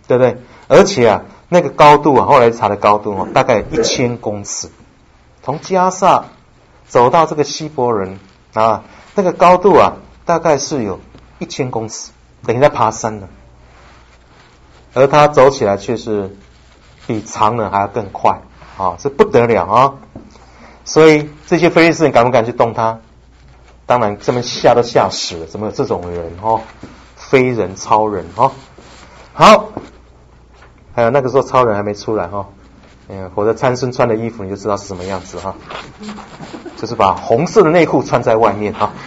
对不对？而且啊，那个高度啊，后来查的高度哦，大概一千公尺，从加萨走到这个希伯伦啊，那个高度啊，大概是有一千公尺，等于在爬山了。而他走起来却是比常人还要更快啊，这不得了啊！所以这些非利士人敢不敢去动他？当然，这么吓都吓死了，怎么有这种人哦？非人超人哦。好，还有那个时候超人还没出来哈，嗯，否则参孙穿的衣服你就知道是什么样子哈，就是把红色的内裤穿在外面哈。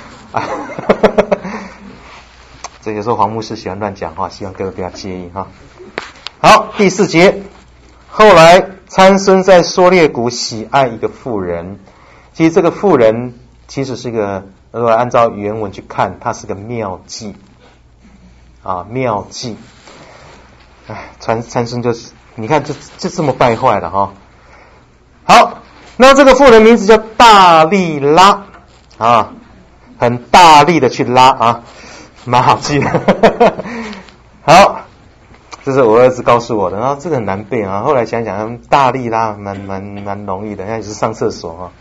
这有时候黄牧师喜欢乱讲话，希望各位不要介意哈。好，第四节，后来参孙在梭列谷喜爱一个妇人，其实这个妇人其实是一个，如果按照原文去看，它是个妙计啊，妙计。哎，参参孙就是，你看就就这么败坏了哈。好，那这个妇人名字叫大利拉啊，很大力的去拉啊，蛮好记的。好，这是我儿子告诉我的，然后这个很难背啊。后来想想，大力拉蛮蛮蛮容易的，那也是上厕所啊。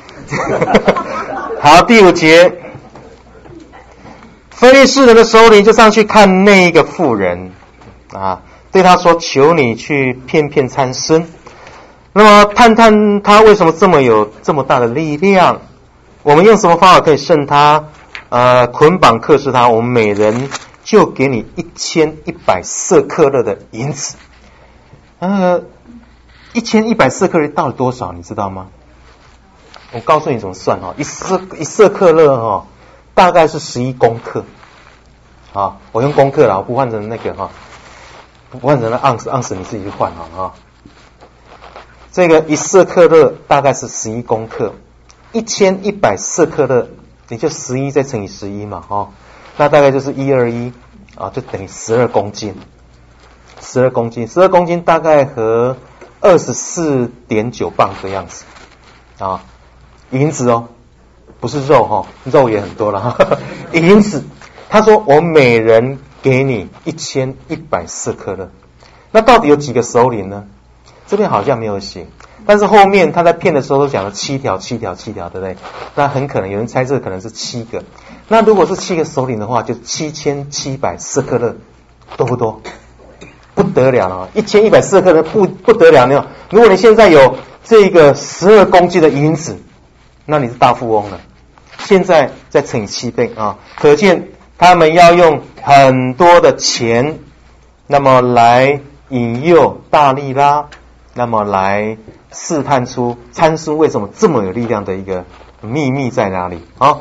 好，第五节，非利士人的首领就上去看那个妇人啊，对他说：“求你去骗骗参孙，那么探探他为什么这么有这么大的力量？我们用什么方法可以胜他？呃，捆绑克制他，我们每人就给你一千一百舍克勒的银子。呃，一千一百舍克勒到底多少？你知道吗？我告诉你怎么算哈，一舍一舍克勒哈，大概是十一公克。啊，我用公克了，我不换成那个哈。”不换成了盎司，盎司你自己去换好了哈。这个一舍克勒大概是十一公克，一千一百舍克勒，也就十一再乘以十一嘛哈，那大概就是一二一啊，就等于十二公斤，十二公斤，十二公斤大概和二十四点九磅的样子啊，银子哦，不是肉哈，肉也很多了哈，银子，他说我每人给你一千一百舍克勒，那到底有几个首领呢？这边好像没有写，但是后面他在骗的时候都讲了七条、七条、七条，对不对？那很可能有人猜测可能是七个。那如果是七个首领的话，就七千七百舍克勒，多不多？不得了了，一千一百舍克勒不不得了了。如果你现在有这个十二公斤的银子，那你是大富翁了。现在再乘以七倍啊，可见他们要用很多的钱，那么来引诱大利拉，那么来试探出参孙为什么这么有力量的一个秘密在哪里啊？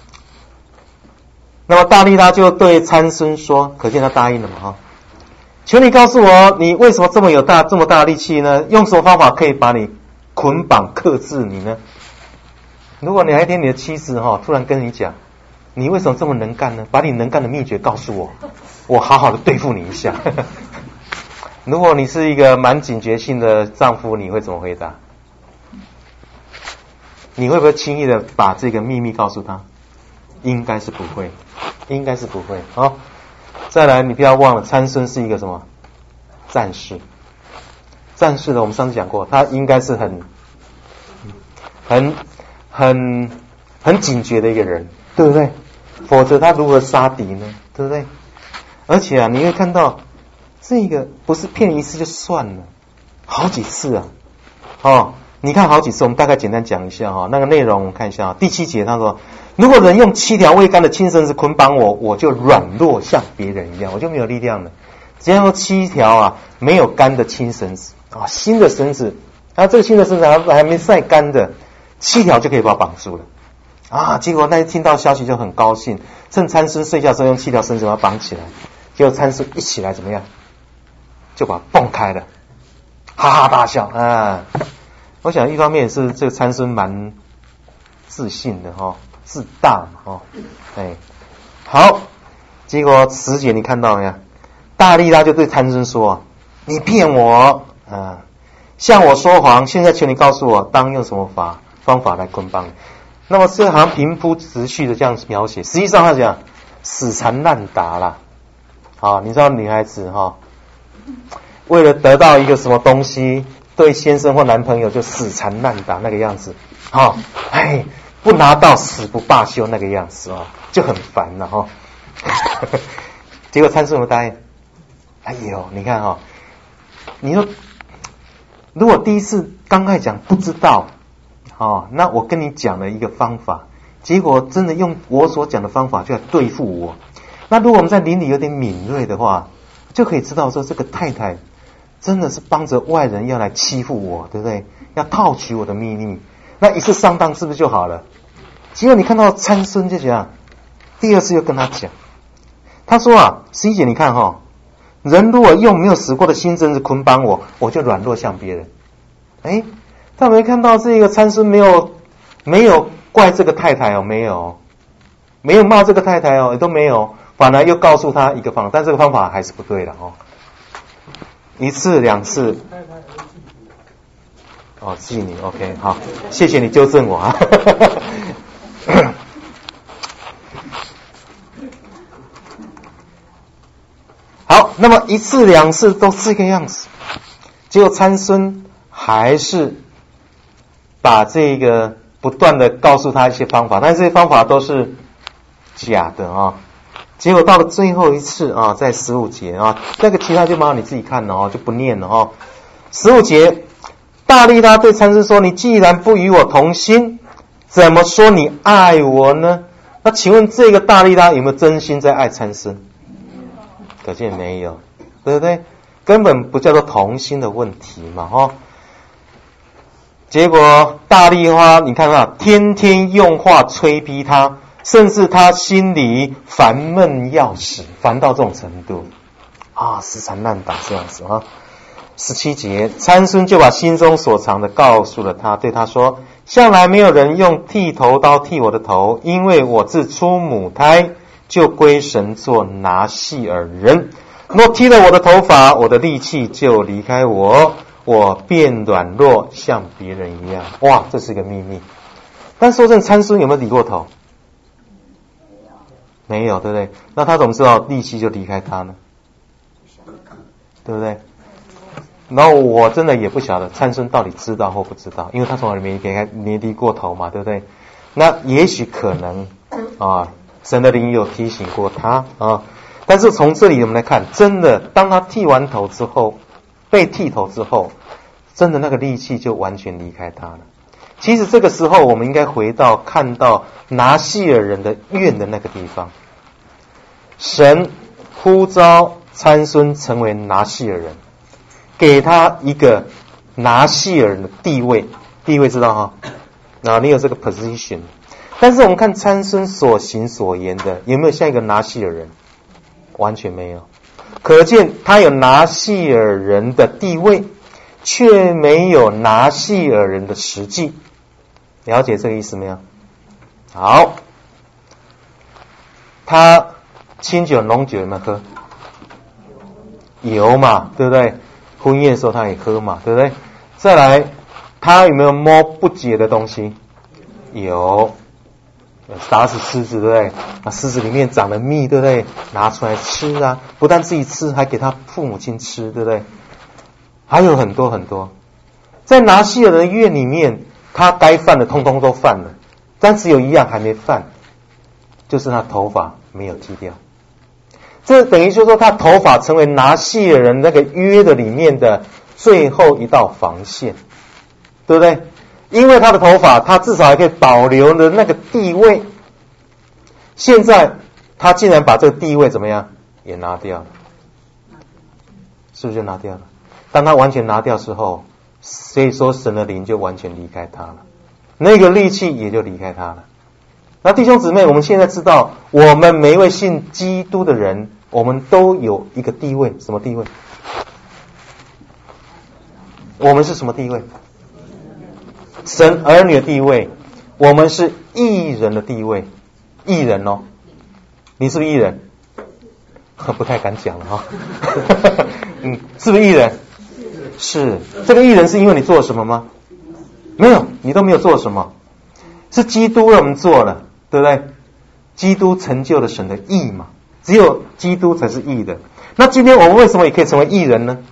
那么大利拉就对参孙说，可见他答应了嘛哈，求你告诉我，你为什么这么有大这么大的力气呢？用什么方法可以把你捆绑克制你呢？如果哪一天你的妻子哈突然跟你讲，你为什么这么能干呢？把你能干的秘诀告诉我，我好好的对付你一下。如果你是一个蛮警觉性的丈夫，你会怎么回答？你会不会轻易的把这个秘密告诉他？应该是不会，应该是不会啊。再来，你不要忘了，参孙是一个什么战士？战士的我们上次讲过，他应该是很、很、很、很警觉的一个人，对不对？否则他如何杀敌呢？对不对？而且啊，你会看到这个不是骗一次就算了，好几次啊！哦，你看好几次，我们大概简单讲一下哈、哦，那个内容我们看一下、哦、第七节他说，如果人用七条未干的青绳子捆绑我，我就软弱像别人一样，我就没有力量了。只要用七条啊没有干的青绳子啊，新的绳子，啊这个新的绳子还还没晒干的，七条就可以把它绑住了。啊！结果那听到消息就很高兴，趁参孙睡觉的时候用七条绳子把他绑起来。结果参孙一起来怎么样？就把他蹦开了，哈哈大笑啊！我想一方面是这个参孙蛮自信的哈、哦，自大嘛哈、哦，哎，好，结果十节你看到没有？大利拉就对参孙说：“你骗我啊！向我说谎，现在求你告诉我，当用什么法方法来捆绑你？”那么这好像平铺直叙的这样描写，实际上他讲死缠烂打啦。好，你知道女孩子哈、哦， 为了得到一个什么东西，对先生或男朋友就死缠烂打那个样子，哦，哎，不拿到死不罢休那个样子哦，就很烦了哈、哦。结果参孙有没有答应？哎呦，你看哈、哦，你说如果第一次刚开始讲不知道，哦，那我跟你讲了一个方法，结果真的用我所讲的方法就来对付我。那如果我们在邻里有点敏锐的话，就可以知道说这个太太真的是帮着外人要来欺负我，对不对？要套取我的秘密，那一次上当是不是就好了？结果你看到参孙就讲，第二次又跟他讲，他说啊，十一姐你看哈、哦，人如果用没有死过的心针子捆绑我，我就软弱像别人。哎，他没看到这个参孙没有没有怪这个太太哦，没有没有骂这个太太哦，也都没有，反而又告诉他一个方法，但这个方法还是不对的哦。一次两次，哦，妓女 ，OK， 好，谢谢你纠正我啊。好，那么一次两次都这个样子，结果参孙还是把这个不断的告诉他一些方法，但是这些方法都是假的啊。结果到了最后一次啊，在十五节啊，那个其他就麻烦你自己看了哦，就不念了哦。十五节，大利拉对参孙说：“你既然不与我同心，怎么说你爱我呢？”那请问这个大利拉有没有真心在爱参孙？可见没有，对不对？根本不叫做同心的问题嘛，哈、哦。结果大利拉，你看啊，天天用话催逼他，甚至他心里烦闷要死，烦到这种程度啊，死缠烂打这样子啊。十七节，参孙就把心中所藏的告诉了他，对他说：“向来没有人用剃头刀剃我的头，因为我自出母胎就归神做拿细耳人。若剃了我的头发，我的力气就离开我，我变软弱，像别人一样。”哇，这是一个秘密。但说真的，参孙有没有理过头？没有，对不对？那他怎么知道力气就离开他呢？对不对？然后我真的也不晓得参孙到底知道或不知道，因为他从来没给他没理过头嘛，对不对？那也许可能啊，神的灵有提醒过他啊。但是从这里我们来看，真的当他剃完头之后，被剃头之后，真的那个力气就完全离开他了。其实这个时候我们应该回到看到拿细耳人的院的那个地方，神呼召参孙成为拿细耳人，给他一个拿细耳人的地位，地位知道哈？啊，你有这个 position。但是我们看参孙所行所言的，有没有像一个拿细耳人？完全没有。可见他有拿细耳人的地位，却没有拿细耳人的实际。了解这个意思没有？好，他清酒浓酒有没有喝？有嘛，对不对？婚宴的时候他也喝嘛，对不对？再来，他有没有摸不洁的东西？有，打死狮子，对不对？那狮子里面长了蜜，对不对？拿出来吃啊，不但自己吃，还给他父母亲吃，对不对？还有很多很多，在拿细耳人的院里面，他该犯的通通都犯了，但只有一样还没犯，就是他头发没有剃掉。这等于就是说，他头发成为拿细耳人那个约的里面的最后一道防线，对不对？因为他的头发，他至少还可以保留的那个地位。现在他竟然把这个地位怎么样也拿掉了，是不是就拿掉了？当他完全拿掉之后，所以说神的灵就完全离开他了，那个力气也就离开他了。那弟兄姊妹，我们现在知道，我们每一位信基督的人，我们都有一个地位，什么地位？我们是什么地位？神儿女的地位。我们是义人的地位，义人哦。你是不是义人？不太敢讲了哈、哦。嗯，是不是义人？是。这个义人是因为你做了什么吗？没有，你都没有做什么，是基督让我们做了，对不对？基督成就了神的义嘛。 只有基督才是义的。那今天我们为什么也可以成为义人呢？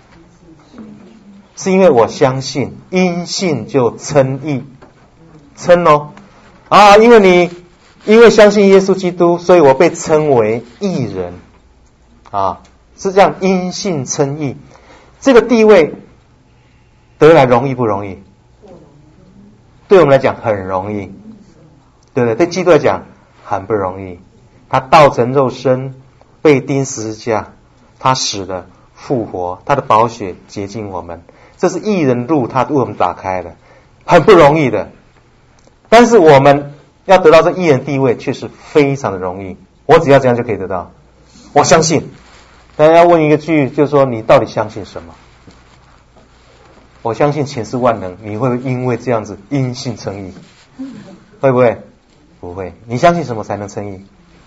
是因为我相信，因信就称义，称哦啊，因为你因为相信耶稣基督，所以我被称为义人啊，是这样，因信称义，这个地位得来容易不容易？对我们来讲很容易，对不对？对基督来讲很不容易。他道成肉身，被钉十字架，他死了复活，他的宝血洁净我们，这是义人路，他为我们打开了，很不容易的。但是我们要得到这义人地位却是非常的容易，我只要这样就可以得到，我相信。大家要问一个句，就是说你到底相信什么？我相信前世万能，你会不会因为这样子因信称义？会不会？不会。你相信什么才能称义？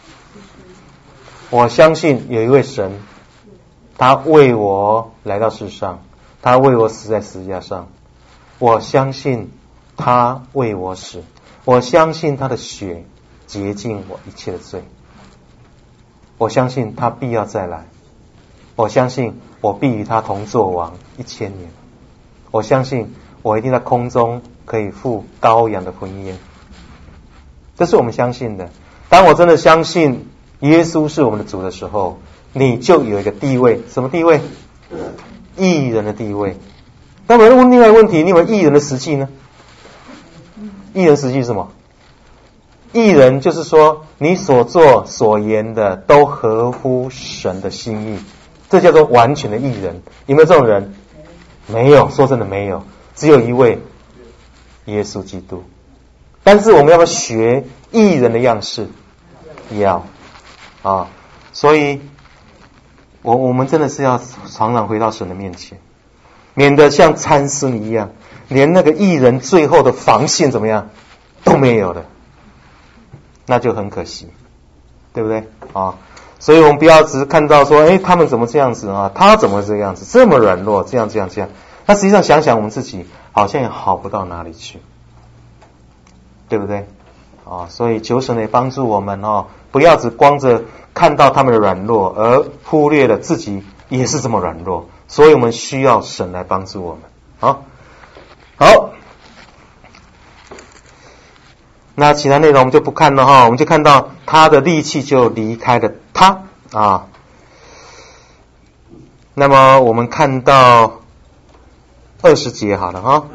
我相信有一位神，他为我来到世上，他为我死在十字架上，我相信他为我死，我相信他的血洁净我一切的罪，我相信他必要再来，我相信我必与他同作王一千年，我相信我一定在空中可以赴羔羊的婚宴，这是我们相信的。当我真的相信耶稣是我们的主的时候，你就有一个地位，什么地位？义人的地位。那么问另外一个问题，你有没有义人的实际呢？义人实际是什么？义人就是说你所做所言的都合乎神的心意，这叫做完全的义人。有没有这种人？没有，说真的没有，只有一位耶稣基督。但是我们要不要学义人的样式？要啊，所以我我们真的是要常常回到神的面前，免得像参孙一样，连那个义人最后的防线怎么样都没有了，那就很可惜，对不对啊？所以我们不要只是看到说，哎，他们怎么这样子啊？他怎么这样子，这么软弱，这样这样这样。那实际上想想我们自己，好像也好不到哪里去，对不对啊？所以求神也帮助我们哦，不要只光着看到他们的软弱，而忽略了自己也是这么软弱。所以我们需要神来帮助我们。好，好，那其他内容我们就不看了哈，我们就看到他的力气就离开了他啊。那么我们看到二十节好了哈，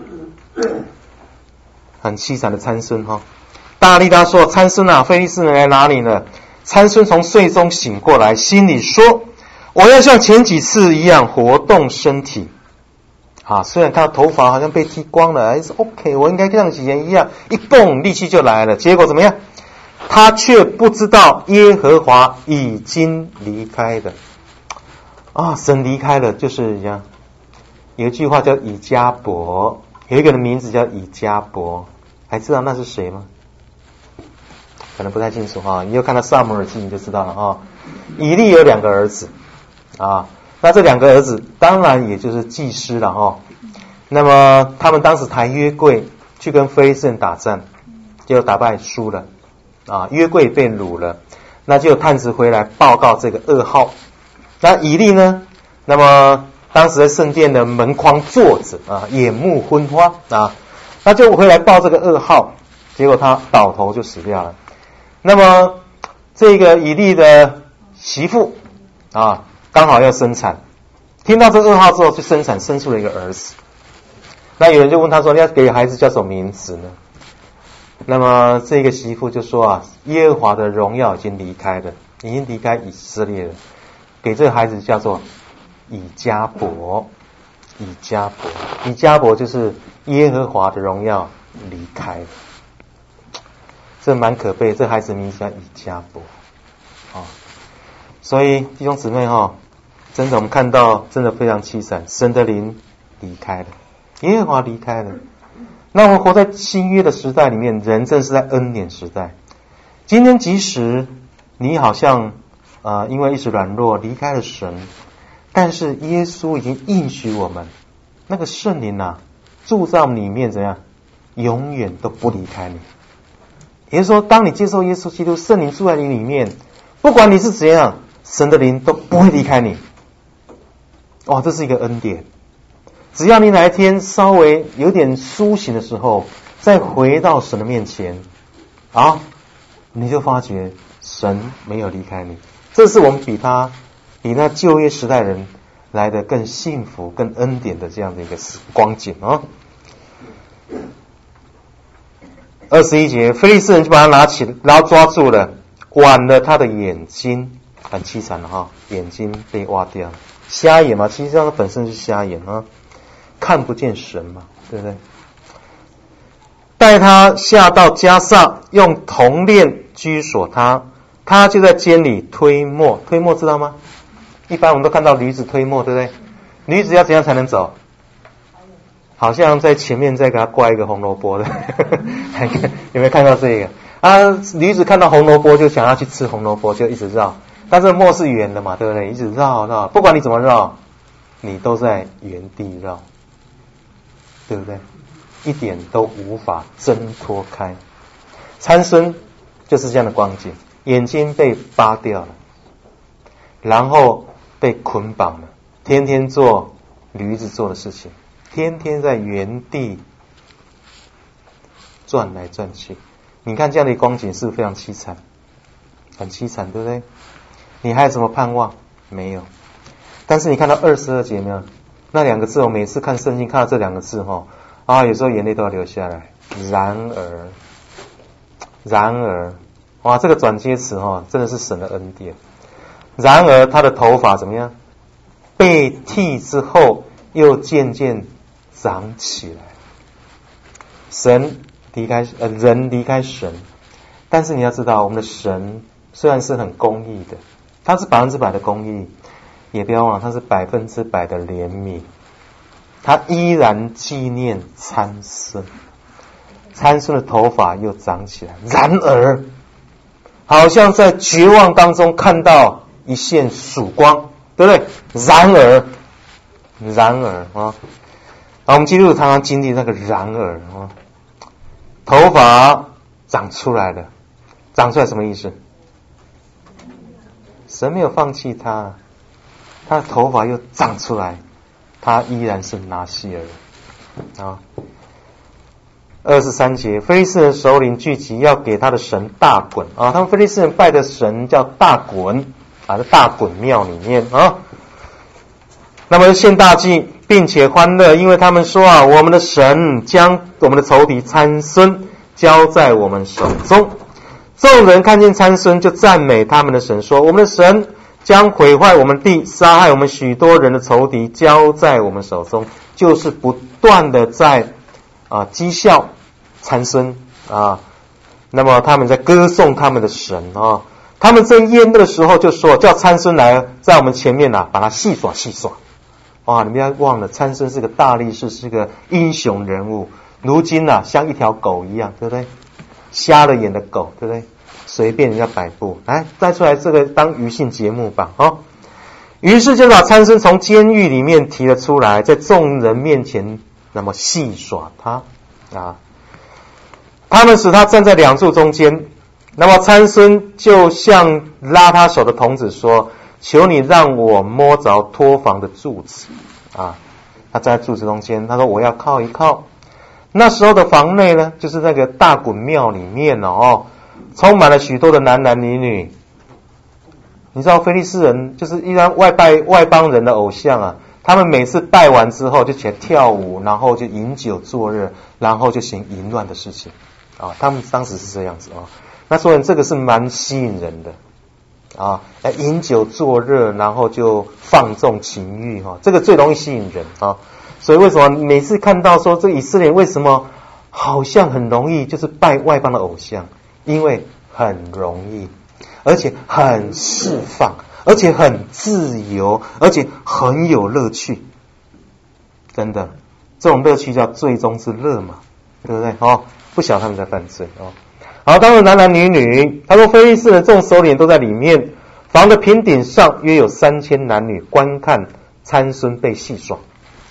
很凄惨的参孙哈。大利拉说：“参孙啊，非利士人来拿你了。”参孙从睡中醒过来，心里说：“我要像前几次一样活动身体。”啊，虽然他的头发好像被剃光了，还是 OK， 我应该像以前一样，一动力气就来了。结果怎么样？他却不知道耶和华已经离开了。啊，神离开了，就是这样。有一句话叫以迦伯，有一个人名字叫以迦伯，还知道那是谁吗？可能不太清楚哈，你又看到撒母耳记你就知道了哈。以利有两个儿子啊，那这两个儿子当然也就是祭司了哈。那么他们当时抬约柜去跟非利士人打仗，结果打败输了啊，约柜被掳了，那就有探子回来报告这个噩耗。那以利呢，那么当时在圣殿的门框坐着啊，眼目昏花啊，那就回来报这个噩耗，结果他倒头就死掉了。那么这个以利的媳妇啊，刚好要生产，听到这个噩耗之后，就生产生出了一个儿子。那有人就问他说：“你要给孩子叫什么名字呢？”那么这个媳妇就说啊：“耶和华的荣耀已经离开了，已经离开以色列了，给这个孩子叫做以迦伯。”以迦伯，以迦伯就是耶和华的荣耀离开了。这蛮可悲，这孩子名字叫以迦伯啊。所以弟兄姊妹哈，真的我们看到真的非常凄惨，神的灵离开了，耶和华离开了。那我们活在新约的时代里面，人正是在恩典时代。今天即使你好像呃因为一时软弱离开了神，但是耶稣已经应许我们，那个圣灵啊住在我们里面怎样，永远都不离开你。也就是说，当你接受耶稣基督，圣灵住在你里面， 不管你是怎样，神的灵都不会离开你。哇，这是一个恩典。只要你哪一天稍微有点苏醒的时候，再回到神的面前，啊，你就发觉神没有离开你。这是我们比他比那旧约时代人来的更幸福、更恩典的这样的一个光景啊。二十一节，非利士人就把他拿起，然后抓住了，剜了他的眼睛，很凄惨了哈，眼睛被挖掉，瞎眼嘛，其实他本身是瞎眼啊，看不见神嘛，对不对？带他下到迦萨，用铜链拘锁他，他就在监里推磨，推磨知道吗？一般我们都看到驴子推磨，对不对？驴子要怎样才能走？好像在前面再给他挂一个红萝卜的，有没有看到这个？啊，驴子看到红萝卜就想要去吃红萝卜，就一直绕。但是磨是圆的嘛，对不对？一直绕绕，不管你怎么绕，你都在原地绕，对不对？一点都无法挣脱开。参孙就是这样的光景，眼睛被扒掉了，然后被捆绑了，天天做驴子做的事情，天天在原地转来转去。你看这样的光景是不是非常凄惨？很凄惨，对不对？你还有什么盼望？没有。但是你看到二十二节没有？那两个字，我每次看圣经看到这两个字哈，啊，有时候眼泪都要流下来。然而，然而，哇，这个转接词哈，真的是神的恩典。然而，他的头发怎么样？被剃之后，又渐渐长起来。神离开呃人离开神，但是你要知道，我们的神虽然是很公义的，他是百分之百的公义，也不要忘了他是百分之百的怜悯，他依然纪念参孙，参孙的头发又长起来。然而，好像在绝望当中看到一线曙光，对不对？然而，然而啊，啊，我们基督徒常常经历那个然而啊。头发长出来了，长出来什么意思？神没有放弃他，他的头发又长出来，他依然是拿西尔人啊。二十三节，非利士人首领聚集，要给他的神大衮啊。他们非利士人拜的神叫大衮啊，在大衮庙里面啊。那么献大祭，并且欢乐，因为他们说啊，我们的神将我们的仇敌参孙交在我们手中。众人看见参孙，就赞美他们的神，说：我们的神将毁坏我们地，杀害我们许多人的仇敌交在我们手中，就是不断的在啊讥笑参孙啊。那么他们在歌颂他们的神啊。他们正宴乐的时候，就说叫参孙来在我们前面啊，把他戏耍戏耍。哇，你不要忘了，参孙是个大力士，是个英雄人物。如今啊，像一条狗一样，对不对？瞎了眼的狗，对不对？随便人家摆布，来带出来这个当娱乐节目吧，哦。于是就把参孙从监狱里面提了出来，在众人面前，那么戏耍他啊。他们使他站在两柱中间，那么参孙就向拉他手的童子说：求你让我摸着托房的柱子啊！他站在柱子中间，他说我要靠一靠。那时候的房内呢，就是那个大衮庙里面哦，充满了许多的男男女女。你知道非利士人就是一般外拜外邦人的偶像啊，他们每次拜完之后就起来跳舞，然后就饮酒作乐，然后就行淫乱的事情啊。他们当时是这样子啊。那所以这个是蛮吸引人的。啊，饮酒作乐，然后就放纵情欲哈，这个最容易吸引人啊。所以为什么每次看到说这以色列为什么好像很容易就是拜外邦的偶像？因为很容易，而且很释放，而且很自由，而且很有乐趣。真的，这种乐趣叫罪中之乐嘛，对不对？哦，不晓得他们在犯罪哦。好，当时男男女女，他说非利士的众首领都在里面，房的平顶上约有三千男女观看参孙被戏耍。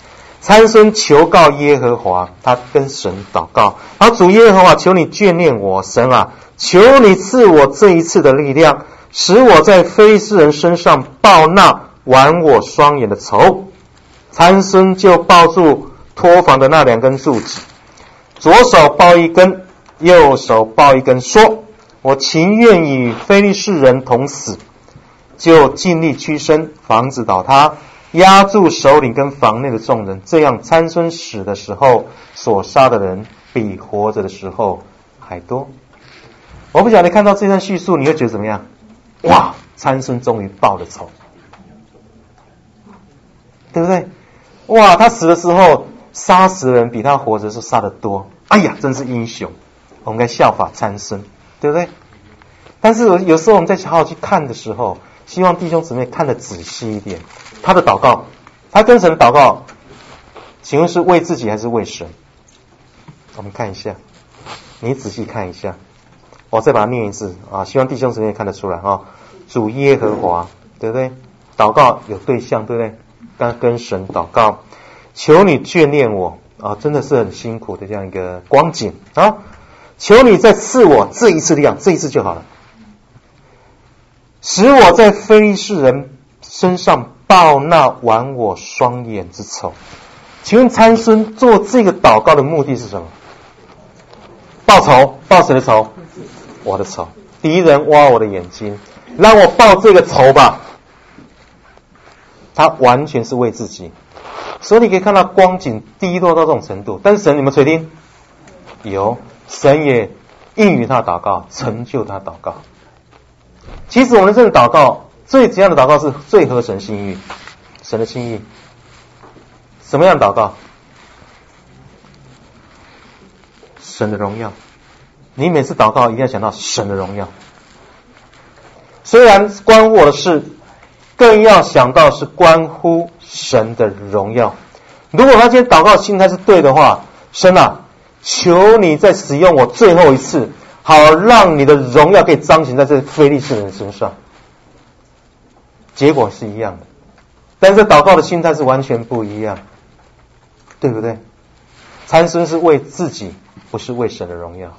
参孙求告耶和华，他跟神祷告，好，主耶和华，求你眷念我，神啊，求你赐我这一次的力量，使我在非利士人身上报那剜我双眼的仇。参孙就抱住托房的那两根柱子，左手抱一根，右手抱一根，说：我情愿与非利士人同死。就尽力屈身，房子倒塌，压住首领跟房内的众人。这样参孙死的时候所杀的人比活着的时候还多。我不晓得你看到这段叙述你会觉得怎么样？哇，参孙终于报了仇，对不对？哇，他死的时候杀死人比他活着时候杀得多，哎呀，真是英雄，我们该效法参孙，对不对？但是有时候我们在好好去看的时候，希望弟兄姊妹看得仔细一点。他的祷告，他跟神祷告，请问是为自己还是为神？我们看一下，你仔细看一下，我再把它念一次啊，希望弟兄姊妹看得出来啊。主耶和华，对不对？祷告有对象，对不对？跟跟神祷告，求你眷念我啊，真的是很辛苦的这样一个光景啊！求你再赐我这一次力量，这一次就好了。使我在非利士人身上报那剜我双眼之仇。请问参孙做这个祷告的目的是什么？报仇，报谁的仇？我的仇，敌人挖我的眼睛，让我报这个仇吧。他完全是为自己，所以你可以看到光景低落到这种程度。但是神有没有垂听？有，神也应允他的祷告，成就他的祷告。其实我们真的祷告，最怎样的祷告是最合神心意？神的心意，什么样的祷告？神的荣耀。你每次祷告一定要想到神的荣耀，虽然关乎我的事，更要想到是关乎神的荣耀。如果他今天祷告的心态是对的话，神啊，求你再使用我最后一次，好让你的荣耀可以彰显在这非利士人身上。结果是一样的，但是祷告的心态是完全不一样，对不对？参孙是为自己，不是为神的荣耀。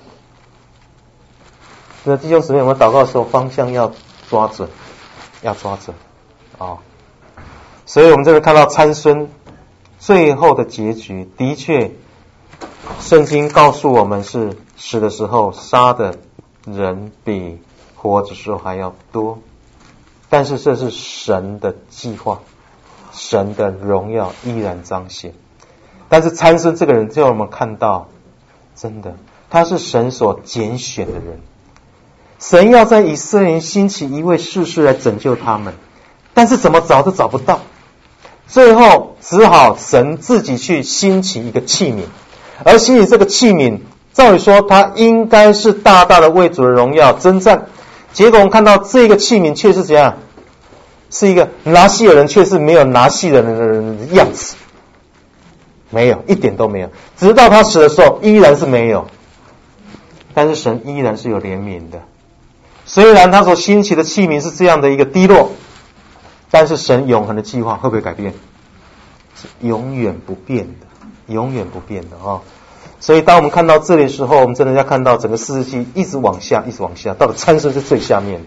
那弟兄姊妹，我们祷告的时候方向要抓准，要抓准啊、哦！所以我们这边看到参孙最后的结局，的确圣经告诉我们是死的时候杀的人比活着时候还要多，但是这是神的计划，神的荣耀依然彰显。但是参孙这个人就让我们看到，真的他是神所拣选的人，神要在以色列人兴起一位士师来拯救他们，但是怎么找都找不到，最后只好神自己去兴起一个器皿，而兴起这个器皿，照理说他应该是大大的为主的荣耀征战，结果我们看到这个器皿却是怎样？是一个拿细尔人，却是没有拿细尔人的样子，没有，一点都没有，直到他死的时候依然是没有。但是神依然是有怜悯的，虽然他所兴起的器皿是这样的一个低落，但是神永恒的计划会不会改变？是永远不变的，永远不变的啊、哦！所以当我们看到这里的时候，我们真的要看到整个四世纪一直往下，一直往下，到了参孙是最下面的。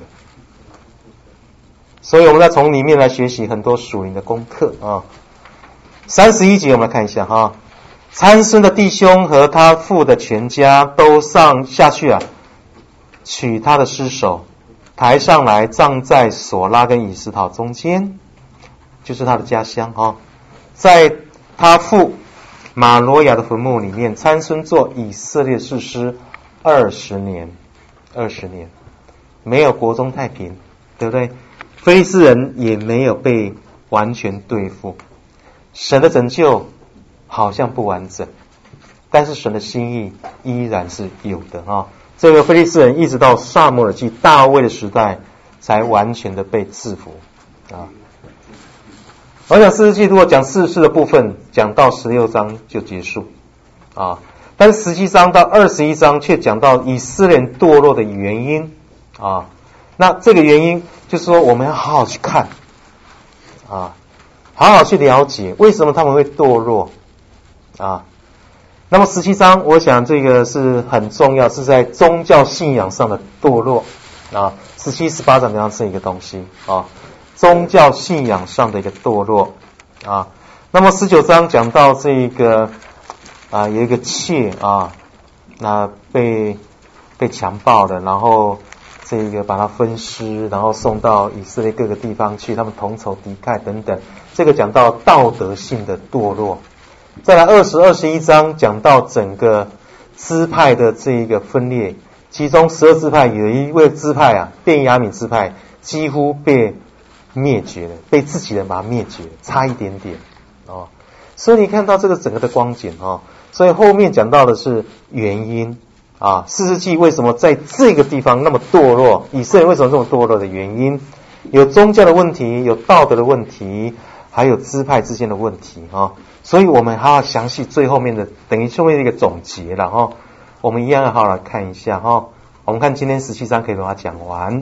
所以我们再从里面来学习很多属灵的功课啊。三十一节我们来看一下哈，参孙的弟兄和他父的全家都上下去啊，取他的尸首，抬上来葬在索拉跟以实陶中间，就是他的家乡哈。在他父马罗亚的坟墓里面，参孙做以色列士师二十年，二十年没有国中太平，对不对？非利士人也没有被完全对付，神的拯救好像不完整，但是神的心意依然是有的啊。这个非利士人一直到撒母耳记大卫的时代才完全的被制服啊。我想四世纪如果讲世事的部分，讲到十六章就结束啊，但是十七章到二十一章却讲到以色列人堕落的原因啊。那这个原因就是说，我们要好好去看啊，好好去了解为什么他们会堕落啊。那么十七章，我想这个是很重要，是在宗教信仰上的堕落啊。十七、十八章讲这一个东西啊，宗教信仰上的一个堕落啊。那么十九章讲到这个啊，有一个妾啊，那被被强暴了，然后这个把他分尸，然后送到以色列各个地方去，他们同仇敌忾等等。这个讲到道德性的堕落。再来二十、二十一章讲到整个支派的这一个分裂，其中十二支派有一位支派啊，便雅悯支派几乎被灭绝了，被自己人把它灭绝，差一点点哦。所以你看到这个整个的光景哦，所以后面讲到的是原因啊，士师记为什么在这个地方那么堕落，以色列为什么这么堕落的原因，有宗教的问题，有道德的问题，还有支派之间的问题啊。所以我们还要详细最后面的等于后面的一个总结了哈，我们一样要好好来看一下哈。我们看今天十七章可以把它讲完。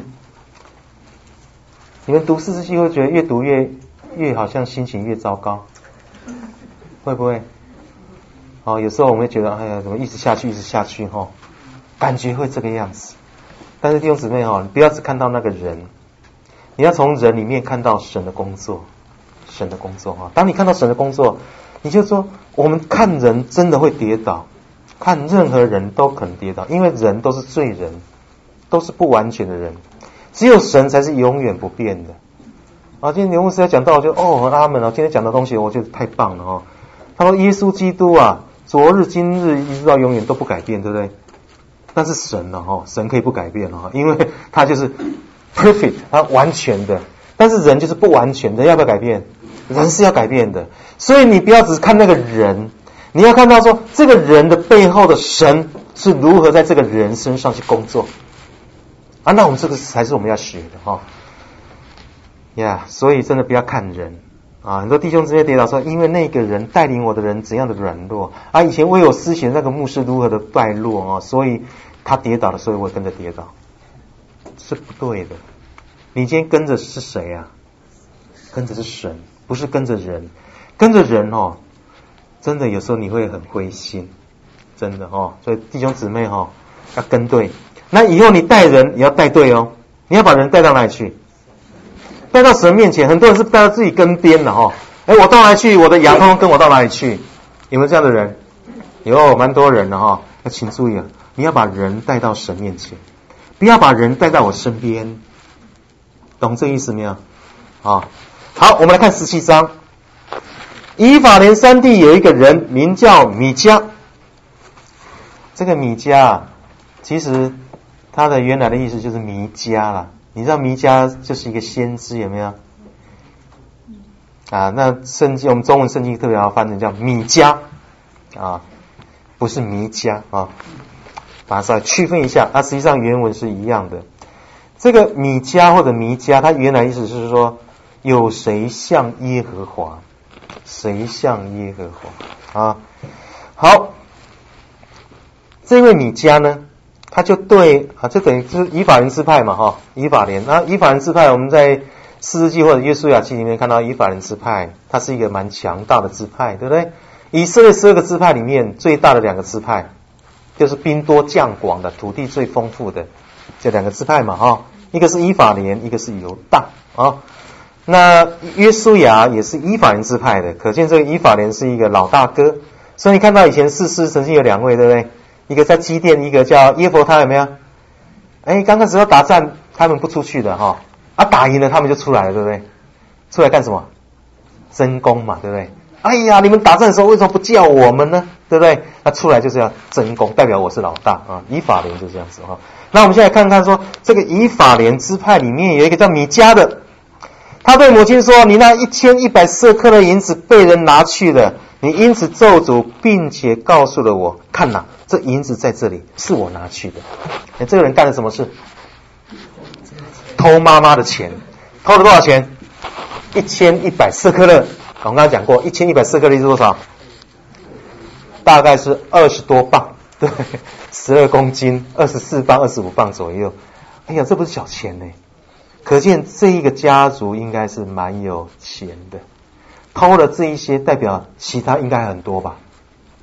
你们读士师记会觉得越读越越好像心情越糟糕，会不会？哦，有时候我们会觉得哎呀，怎么一直下去一直下去哈，感觉会这个样子。但是弟兄姊妹哈，你不要只看到那个人，你要从人里面看到神的工作，神的工作哈。当你看到神的工作，你就说，我们看人真的会跌倒，看任何人都可能跌倒，因为人都是罪人，都是不完全的人，只有神才是永远不变的。啊，今天刘牧师在讲到，我就哦阿们啊，今天讲的东西我觉得太棒了哦。他说耶稣基督啊，昨日今日一直到永远都不改变，对不对？但是神呢、啊、哈，神可以不改变哈、啊，因为他就是 perfect， 他完全的，但是人就是不完全的，要不要改变？人是要改变的，所以你不要只看那个人，你要看到说这个人的背后的神是如何在这个人身上去工作啊。那我们这个才是我们要学的哈呀。Yeah, 所以真的不要看人啊。很多弟兄姊妹跌倒说，因为那个人带领我的人怎样的软弱啊，以前为我施行那个牧师如何的败落啊，所以他跌倒了，所以我跟着跌倒，是不对的。你今天跟着是谁啊？跟着是神，不是跟着人。跟着人哦，真的有时候你会很灰心，真的哦。所以弟兄姊妹哦，要跟对。那以后你带人也要带对哦，你要把人带到哪里去？带到神面前。很多人是带到自己跟边的哦。哎，我到哪里去？我的羊通通跟我到哪里去？有没有这样的人？有，蛮多人的哈、哦。那请注意啊，你要把人带到神面前，不要把人带到我身边，懂这意思没有？啊。好，我们来看十七章。以法莲山地有一个人名叫米迦，这个米迦啊，其实他的原来的意思就是弥迦啦。你知道弥迦就是一个先知，有没有？啊，那圣经我们中文圣经特别要翻成叫米迦啊，不是弥迦啊，把它稍微区分一下。它实际上原文是一样的。这个米迦或者弥迦，它原来意思是说，有谁像耶和华？谁像耶和华啊？好，这位米迦呢，他就对啊，这等于就是以法莲支派嘛，哈，以法莲。那以法莲支派，我们在士师记或者约书亚记里面看到以法莲支派，它是一个蛮强大的支派，对不对？以色列十二个支派里面最大的两个支派，就是兵多将广的，土地最丰富的这两个支派嘛，哈，一个是以法莲，一个是犹大啊。那约书亚也是以法莲支派的，可见这个以法莲是一个老大哥。所以你看到以前士师曾经有两位，对不对？一个在基甸，一个叫耶弗他，有没有？哎，刚开始要打仗，他们不出去的哈，啊，打赢了他们就出来了，对不对？出来干什么？争功嘛，对不对？哎呀，你们打仗的时候为什么不叫我们呢？对不对？那出来就是要争功，代表我是老大啊。以法莲就这样子哈。那我们现在看看说，这个以法莲支派里面有一个叫米迦的。他对母亲说，你那一千一百舍客的银子被人拿去了，你因此咒诅，并且告诉了我，看哪，这银子在这里，是我拿去的。哎，这个人干了什么事？偷妈妈的钱。偷了多少钱？一千一百舍客勒。我刚刚讲过，一千一百舍客勒是多少？大概是二十多磅，对，十二公斤，二十四磅、二十五磅左右。哎呀，这不是小钱呢。可见这一个家族应该是蛮有钱的，偷了这一些，代表其他应该很多吧？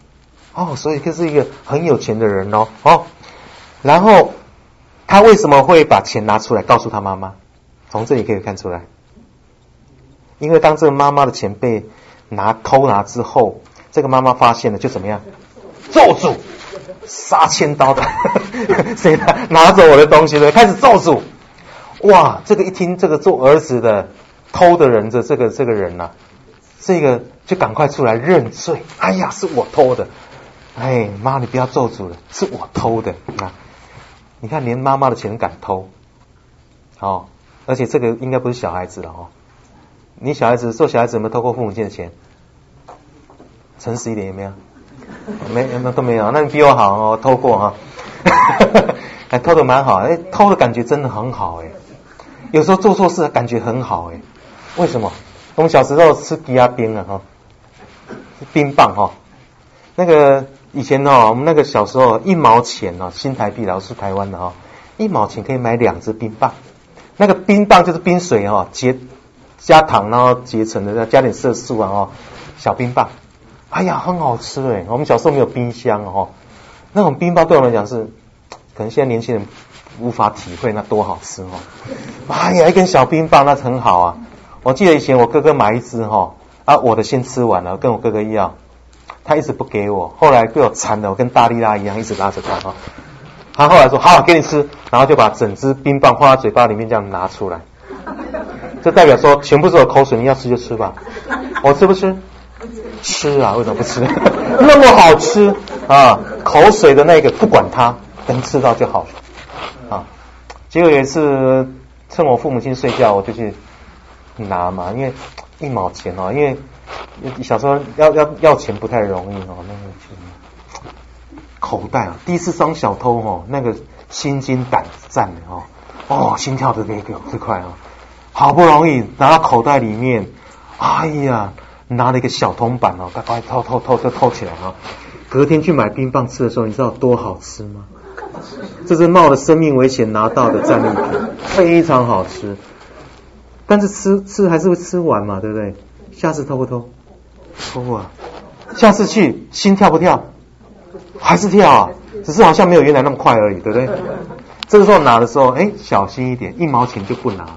哦，所以这是一个很有钱的人哦，哦，然后他为什么会把钱拿出来告诉他妈妈？从这里可以看出来，因为当这个妈妈的钱被拿偷拿之后，这个妈妈发现了就怎么样？咒诅，杀千刀的，谁拿拿走我的东西了？开始咒诅。哇，这个一听这个做儿子的偷的人的这个这个人呐、啊，这个就赶快出来认罪。哎呀，是我偷的。哎，妈，你不要咒诅了，是我偷的啊！你看，连妈妈的钱敢偷，哦，而且这个应该不是小孩子了哦。你小孩子做小孩子有没有偷过父母亲的钱？诚实一点有没有？没，有没有都没有。那你比我好哦，偷过哈、哦，还偷的蛮好。哎，偷的感觉真的很好哎。有时候做错事感觉很好哎。为什么？我们小时候吃鸡鸭冰啊哈，冰棒哈、哦，那个以前哦，我们那个小时候一毛钱哦，新台币，然后是台湾的哈、哦，一毛钱可以买两支冰棒。那个冰棒就是冰水哦，结加糖然后结成的，再加点色素啊哦，小冰棒。哎呀，很好吃哎！我们小时候没有冰箱哦，那种冰棒对我们来讲是，可能现在年轻人无法体会那多好吃哦。哎呀，一根小冰棒那很好啊！我记得以前我哥哥买一支哈，啊，我的先吃完了，跟我哥哥要，他一直不给我，后来被我缠的，我跟大力拉一样，一直拉着他哈。他后来说好，给你吃，然后就把整支冰棒放在嘴巴里面这样拿出来，这代表说全部是我口水，你要吃就吃吧。我吃不吃？吃啊，为什么不吃？那么好吃啊！口水的那个不管它，能吃到就好了啊。结果有一次趁我父母亲睡觉，我就去拿嘛，因为一毛钱哦，因为小时候要要要钱不太容易哦，那个口袋啊，第一次当小偷哦，那个心惊胆战的哦，哦，心跳的那个最快啊，好不容易拿到口袋里面，哎呀！拿了一个小铜板哦，赶快偷偷偷就偷起来哦。隔天去买冰棒吃的时候，你知道多好吃吗？这是冒着生命危险拿到的战利品，非常好吃。但是吃吃还是会吃完嘛，对不对？下次偷不偷？偷啊！下次去心跳不跳？还是跳啊，只是好像没有原来那么快而已，对不对？这个时候拿的时候，哎，小心一点，一毛钱就不拿了。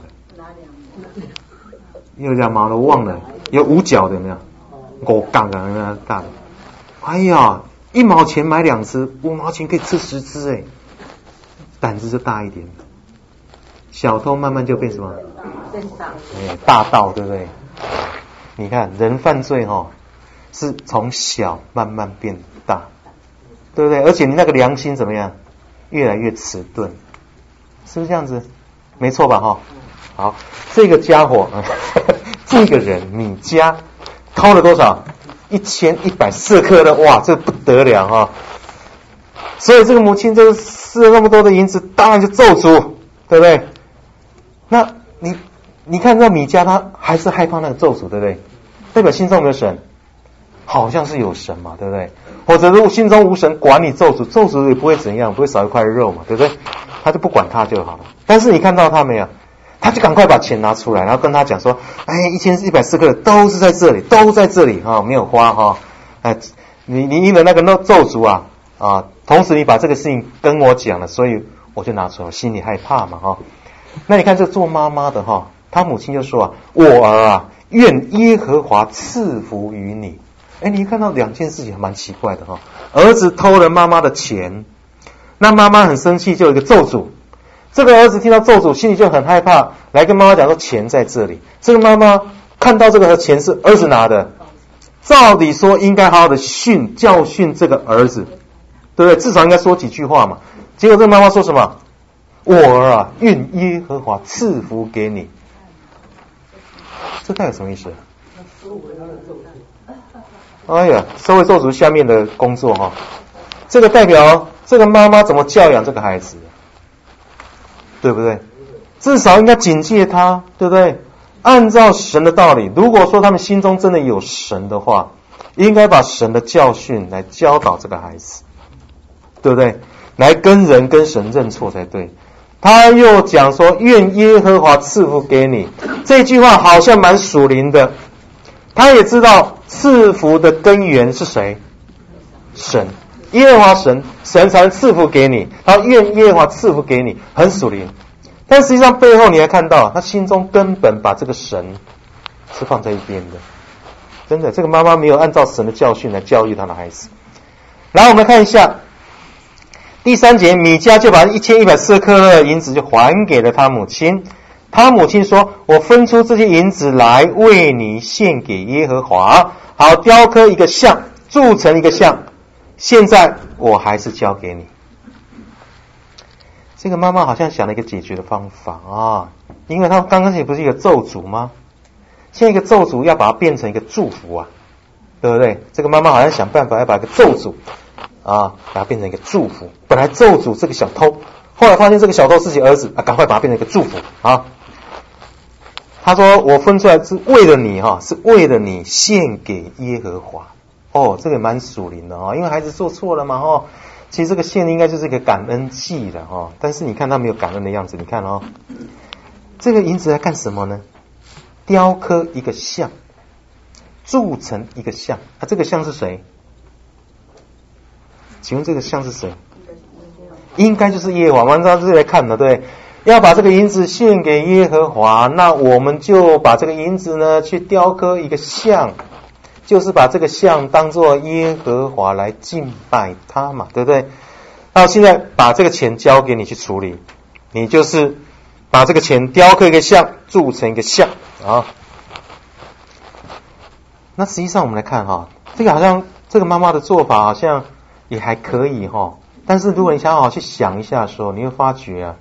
有两毛的我忘了。有五角的有没有？五杠的有没有大的？哎呀，一毛钱买两只，五毛钱可以吃十只哎，胆子就大一点。小偷慢慢就变什么？哎，大盗，对不对？你看人犯罪哈、哦，是从小慢慢变大，对不对？而且你那个良心怎么样？越来越迟钝，是不是这样子？没错吧？哈，好，这个家伙。这个人米迦偷了多少？一千一百四克的，哇，这不得了哈、哦！所以这个母亲就是施了那么多的银子，当然就咒诅，对不对？那你你看到米迦他还是害怕那个咒诅，对不对？代表心中有没有神？好像是有神嘛，对不对？或者如果心中无神，管你咒诅，咒诅也不会怎样，不会少一块肉嘛，对不对？他就不管他就好了。但是你看到他没有？他就赶快把钱拿出来，然后跟他讲说：“哎，一千一百四克都是在这里，都在这里哈、哦，没有花哈、哦。哎，你你因为那个那咒诅啊啊，同时你把这个事情跟我讲了，所以我就拿出来，心里害怕嘛哈、哦。那你看这做妈妈的哈、哦，他母亲就说啊：我儿啊，愿耶和华赐福于你。哎，你看到两件事情还蛮奇怪的哈、哦，儿子偷了妈妈的钱，那妈妈很生气，就有一个咒诅。”这个儿子听到咒诅，心里就很害怕，来跟妈妈讲说钱在这里。这个妈妈看到这个钱是儿子拿的，照理说应该好好的训教训这个儿子，对不对？至少应该说几句话嘛。结果这个妈妈说什么？我儿啊，愿耶和华赐福给你。这代表什么意思？哎呀，收回咒诅下面的工作哈、哦，这个代表这个妈妈怎么教养这个孩子？对不对？至少应该警戒他，对不对？按照神的道理，如果说他们心中真的有神的话，应该把神的教训来教导这个孩子，对不对？来跟人跟神认错才对。他又讲说愿耶和华赐福给你，这句话好像蛮属灵的。他也知道赐福的根源是谁？ 神，耶和华神，神才能赐福给你，然后愿耶和华赐福给你，很属灵。但实际上背后你还看到，他心中根本把这个神是放在一边的。真的，这个妈妈没有按照神的教训来教育她的孩子。然后我们看一下第三节，米迦就把一千一百舍客勒银子就还给了他母亲。他母亲说：我分出这些银子来为你献给耶和华，好雕刻一个像，铸成一个像，现在我还是交给你。这个妈妈好像想了一个解决的方法啊，因为她刚开始不是一个咒诅吗？现在一个咒诅要把它变成一个祝福啊，对不对？这个妈妈好像想办法要把一个咒诅啊，把它变成一个祝福。本来咒诅这个小偷，后来发现这个小偷是其儿子啊，赶快把它变成一个祝福啊。他说：我分出来是为了你哈，是为了你献给耶和华。哦，这个蛮属灵的哦，因为孩子做错了嘛哦。其实这个献应该就是一个感恩祭的哦，但是你看他没有感恩的样子，你看哦，这个银子来干什么呢？雕刻一个像，铸成一个像。啊，这个像是谁？请问这个像是谁？应该就是耶和华。我们到这里来看的，对。要把这个银子献给耶和华，那我们就把这个银子呢去雕刻一个像，就是把这个像当作耶和华来敬拜他嘛，对不对？那现在把这个钱交给你去处理，你就是把这个钱雕刻一个像，铸成一个像啊。那实际上我们来看哈，这个好像这个妈妈的做法好像也还可以哈，但是如果你想好好去想一下的时候，你会发觉啊，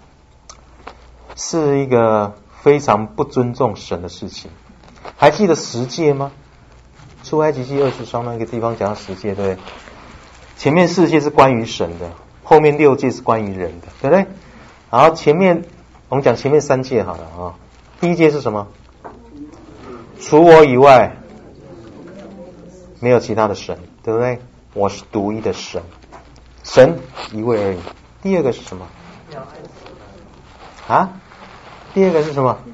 是一个非常不尊重神的事情。还记得十诫吗？出埃及记二十章那个地方讲到十诫，对不对？前面四诫是关于神的，后面六诫是关于人的，对不对？然后前面我们讲前面三诫好了啊。第一诫是什么？除我以外没有其他的神，对不对？我是独一的神，神一位而已。第二个是什么？啊？第二个是什么？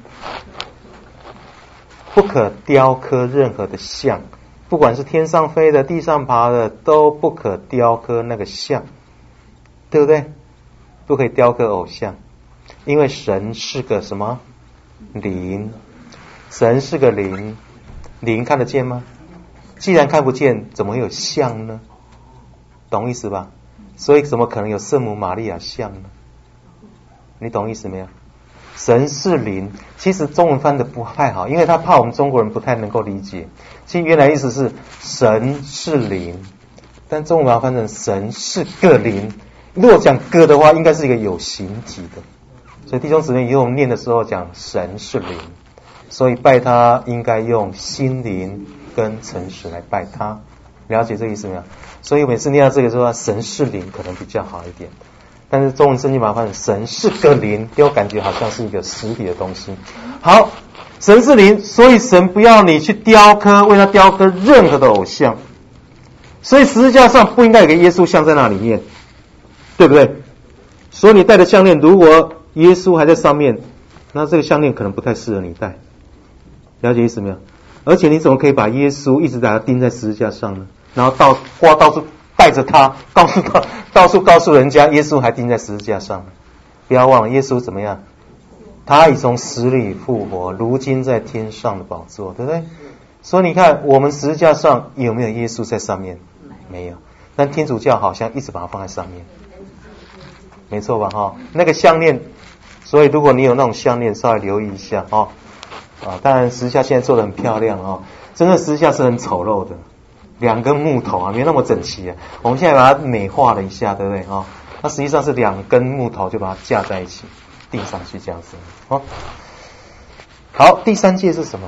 不可雕刻任何的像，不管是天上飞的、地上爬的，都不可雕刻那个像，对不对？不可以雕刻偶像，因为神是个什么？灵。神是个灵，灵看得见吗？既然看不见，怎么会有像呢？懂意思吧？所以怎么可能有圣母玛利亚像呢？你懂意思没有？神是灵，其实中文翻的不太好，因为他怕我们中国人不太能够理解。其实原来意思是神是灵，但中文把它翻成神是个灵。如果讲个的话，应该是一个有形体的。所以弟兄姊妹以后我们念的时候讲神是灵，所以拜他应该用心灵跟诚实来拜他。了解这个意思没有？所以每次念到这个说神是灵可能比较好一点。但是中文圣经把它翻成神是个灵，给我感觉好像是一个实体的东西。好，神是灵，所以神不要你去雕刻，为他雕刻任何的偶像。所以十字架上不应该有个耶稣像在那里面，对不对？所以你戴的项链，如果耶稣还在上面，那这个项链可能不太适合你戴。了解意思没有？而且你怎么可以把耶稣一直把它钉在十字架上呢？然后到挂到处带着他，告诉他，到处告诉人家，耶稣还钉在十字架上。不要忘了，耶稣怎么样？他已从死里复活，如今在天上的宝座，对不对？所以你看，我们十字架上有没有耶稣在上面？没有。但天主教好像一直把它放在上面，没错吧？哈，那个项链，所以如果你有那种项链，稍微留意一下哦。啊，当然十字架现在做得很漂亮哦，真的十字架是很丑陋的。两根木头啊，没那么整齐啊。我们现在把它美化了一下，对不对啊、哦？那实际上是两根木头就把它架在一起，钉上去这样子。哦，好，第三诫是什么？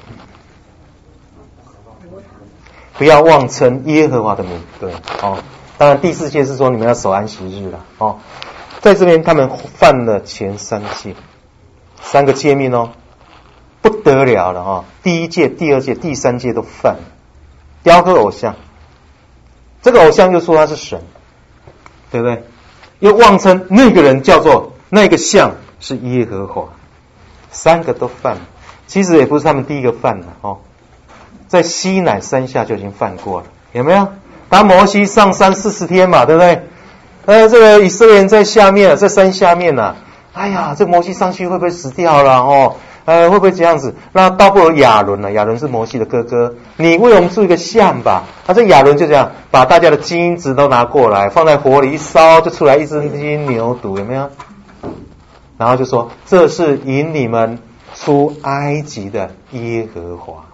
不要妄称耶和华的名，对，哦。当然第四诫是说你们要守安息日了，哦。在这边他们犯了前三诫，三个诫命哦，不得了了哦。第一诫、第二诫、第三诫都犯了。雕刻偶像，这个偶像又说他是神，对不对？又妄称那个人叫做那个像是耶和华，三个都犯了。其实也不是他们第一个犯的哦，在西乃山下就已经犯过了，有没有？ 当摩西上山四十天嘛，对不对？呃，这个以色列人在下面，在山下面呢、啊。哎呀，这摩西上去会不会死掉了哦？呃，会不会这样子？那倒不如亚伦了，亚伦是摩西的哥哥，你为我们铸一个像吧。那、啊、这亚伦就这样，把大家的金子都拿过来，放在火里一烧，就出来一只金牛犊，有没有？然后就说，这是引你们出埃及的耶和华，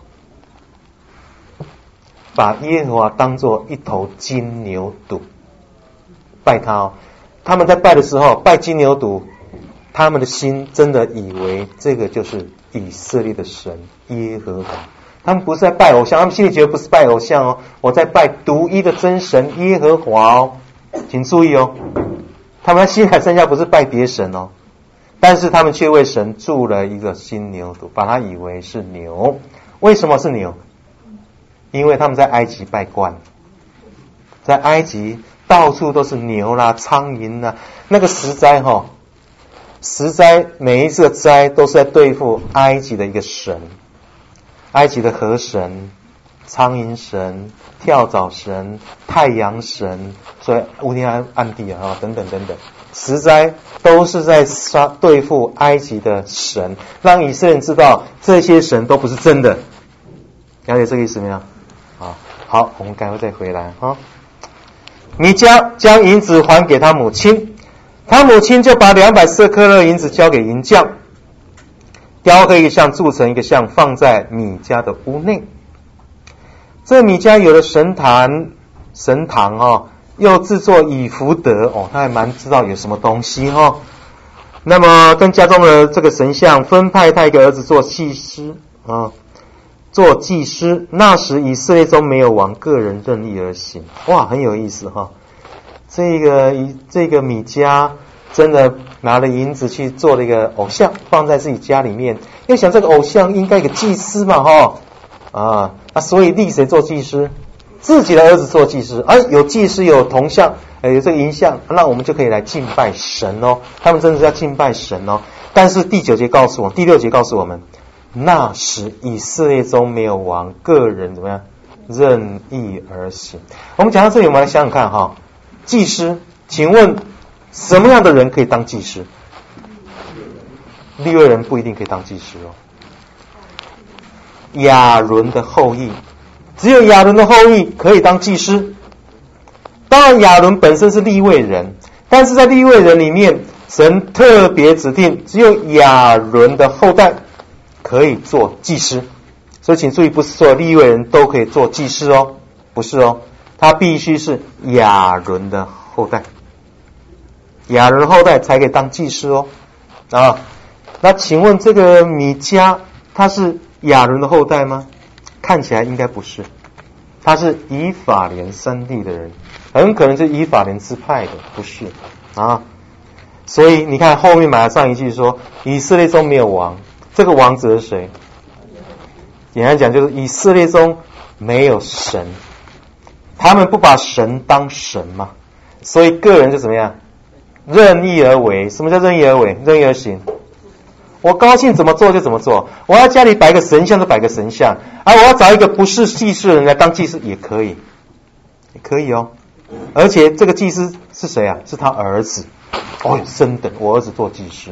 把耶和华当作一头金牛犊，拜他哦。他们在拜的时候，拜金牛犊，他们的心真的以为这个就是以色列的神耶和华。他们不是在拜偶像，他们心里觉得不是拜偶像哦，我在拜独一的真神耶和华哦。请注意哦，他们心海剩下不是拜别神哦，但是他们却为神铸了一个金牛犊，把它以为是牛。为什么是牛？因为他们在埃及拜惯，在埃及到处都是牛啦、苍蝇啦，那个十灾哈、哦，十灾每一次的灾都是在对付埃及的一个神，埃及的河神、苍蝇神、跳蚤神、太阳神，所以乌天安暗地啊等等等等，十灾都是在杀对付埃及的神，让以色列人知道这些神都不是真的。了解这个意思没有？啊，好，我们赶快再回来哈。米迦将银子还给他母亲，他母亲就把两百舍客勒银子交给银匠，雕刻一个像，铸成一个像，放在米迦的屋内。这米迦有了神坛，神堂哦，又制作以弗得哦，他还蛮知道有什么东西哈、哦。那么跟家中的这个神像分派他一个儿子做祭司啊。做祭司，那时以色列中没有王，个人任意而行。哇，很有意思哈！这个这个米迦真的拿了银子去做了一个偶像，放在自己家里面。要想这个偶像应该有个祭司嘛哈啊，那所以立谁做祭司？自己的儿子做祭司。哎，有祭司有铜像，有这个银像，那我们就可以来敬拜神哦。他们真的是要敬拜神哦。但是第九节告诉我们，第六节告诉我们。那时以色列中没有王，个人怎么样任意而行。我们讲到这里，我们来想想看哈，祭司，请问什么样的人可以当祭司？利未人不一定可以当祭司哦。亚伦的后裔，只有亚伦的后裔可以当祭司。当然亚伦本身是利未人，但是在利未人里面，神特别指定只有亚伦的后代可以做祭司，所以请注意，不是所有利未人都可以做祭司哦，不是哦，他必须是亚伦的后代，亚伦的后代才可以当祭司哦。啊，那请问这个米迦他是亚伦的后代吗？看起来应该不是，他是以法莲山地的人，很可能是以法莲支派的，不是啊。所以你看后面马上一句说，以色列中没有王。这个王指的是谁？简单讲就是以色列中没有神，他们不把神当神嘛，所以个人就怎么样？任意而为。什么叫任意而为？任意而行。我高兴怎么做就怎么做，我要家里摆个神像就摆个神像，而、啊、我要找一个不是祭司的人来当祭司也可以，也可以哦。而且这个祭司是谁啊？是他儿子。哦，升等，我儿子做祭司。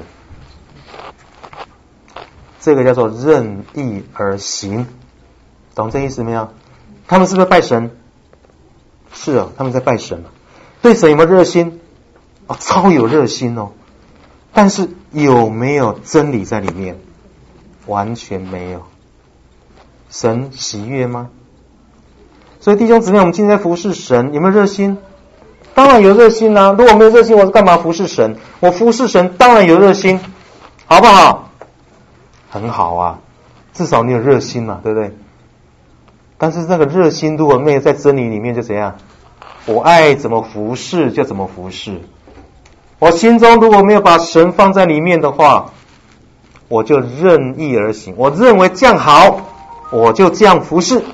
这个叫做任意而行，懂这意思没有？他们是不是拜神？是哦，他们在拜神。对神有没有热心？哦，超有热心哦。但是有没有真理在里面？完全没有。神喜悦吗？所以弟兄姊妹，我们今天在服侍神，有没有热心？当然有热心啊！如果没有热心，我干嘛服侍神？我服侍神当然有热心，好不好？很好啊，至少你有热心嘛，对不对？但是那个热心如果没有在真理里面，就怎样？我爱怎么服侍就怎么服侍。我心中如果没有把神放在里面的话，我就任意而行。我认为这样好，我就这样服侍。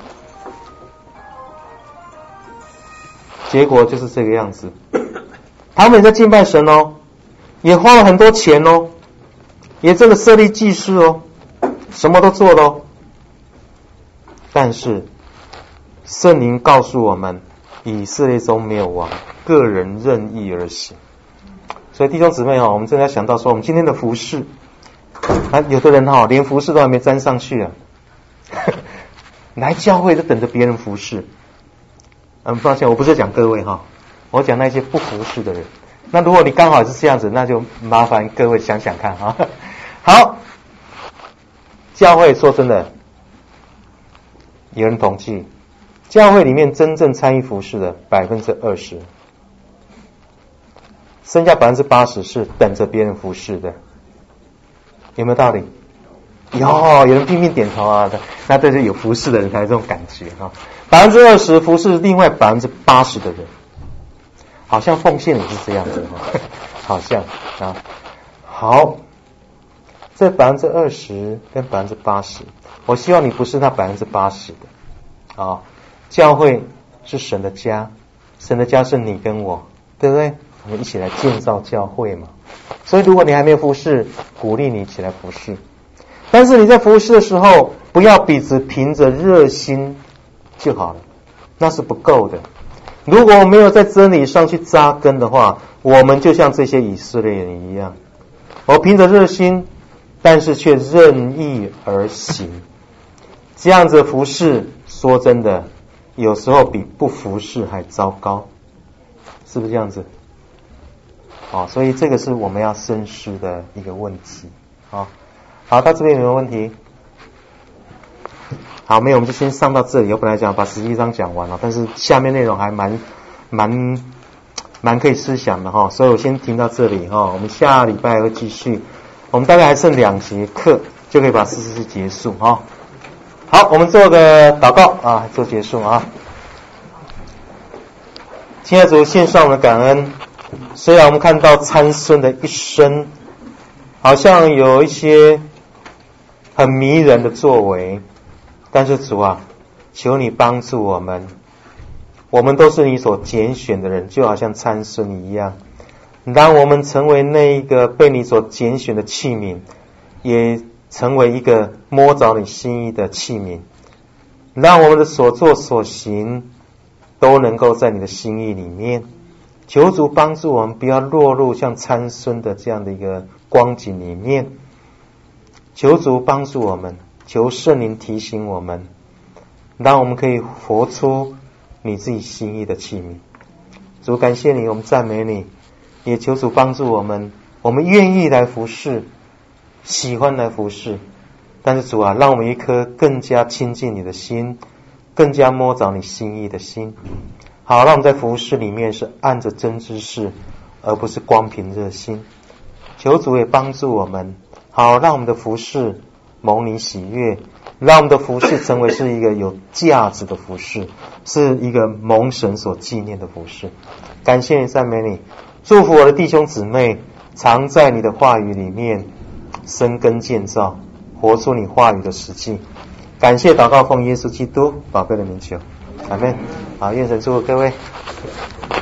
结果就是这个样子。他们也在敬拜神哦，也花了很多钱哦，也真的设立祭司哦，什么都做了哦。但是圣灵告诉我们， 以色列中没有王，个人任意而行。所以弟兄姊妹我们真的要想到说，我们今天的服事，啊，有的人连服事都还没沾上去啊，来教会都等着别人服事。嗯，抱歉，我不是讲各位哈，我讲那些不服事的人。那如果你刚好是这样子，那就麻烦各位想想看哈。好，教会说真的，有人统计，教会里面真正参与服事的百分之二十，剩下百分之八十是等着别人服事的，有没有道理？有，有人拼命点头啊，那这是有服事的人才有这种感觉哈。百分之二十服事另外百分之八十的人，好像奉献也是这样子哈，好像啊，好，这百分之二十跟百分之八十，我希望你不是那百分之八十的啊。教会是神的家，神的家是你跟我，对不对？我们一起来建造教会嘛。所以如果你还没有服事，鼓励你一起来服事。但是你在服事的时候，不要只只凭着热心就好了，那是不够的。如果没有在真理上去扎根的话，我们就像这些以色列人一样，我凭着热心，但是却任意而行。这样子的服事，说真的，有时候比不服事还糟糕，是不是这样子？好，所以这个是我们要深思的一个问题。好，好，到这边有没有问题？好，没有，我们就先上到这里。我本来讲把十一章讲完了，但是下面内容还蛮蛮蛮可以思想的哈，所以我先停到这里哈。我们下礼拜会继续，我们大概还剩两节课就可以把四十四结束哈。好，我们做个祷告啊，做结束啊。亲爱的主，献上我们的感恩。虽然我们看到参孙的一生，好像有一些很迷人的作为，但是主啊，求你帮助我们，我们都是你所拣选的人，就好像参孙一样，让我们成为那一个被你所拣选的器皿，也成为一个摸着你心意的器皿，让我们的所作所行都能够在你的心意里面。求主帮助我们不要落入像参孙的这样的一个光景里面，求主帮助我们，求圣灵提醒我们，让我们可以活出你自己心意的器皿。主，感谢你，我们赞美你，也求主帮助我们，我们愿意来服侍，喜欢来服侍，但是主啊，让我们一颗更加亲近你的心，更加摸着你心意的心。好，让我们在服事里面是按着真知识，而不是光凭热心。求主也帮助我们，好，让我们的服事蒙你喜悦，让我们的服事成为是一个有价值的服事，是一个蒙神所纪念的服事。感谢你，赞美你，祝福我的弟兄姊妹常在你的话语里面生根建造，活出你话语的实际。感谢祷告奉耶稣基督宝贝的名求，阿们。好，愿神祝福各位。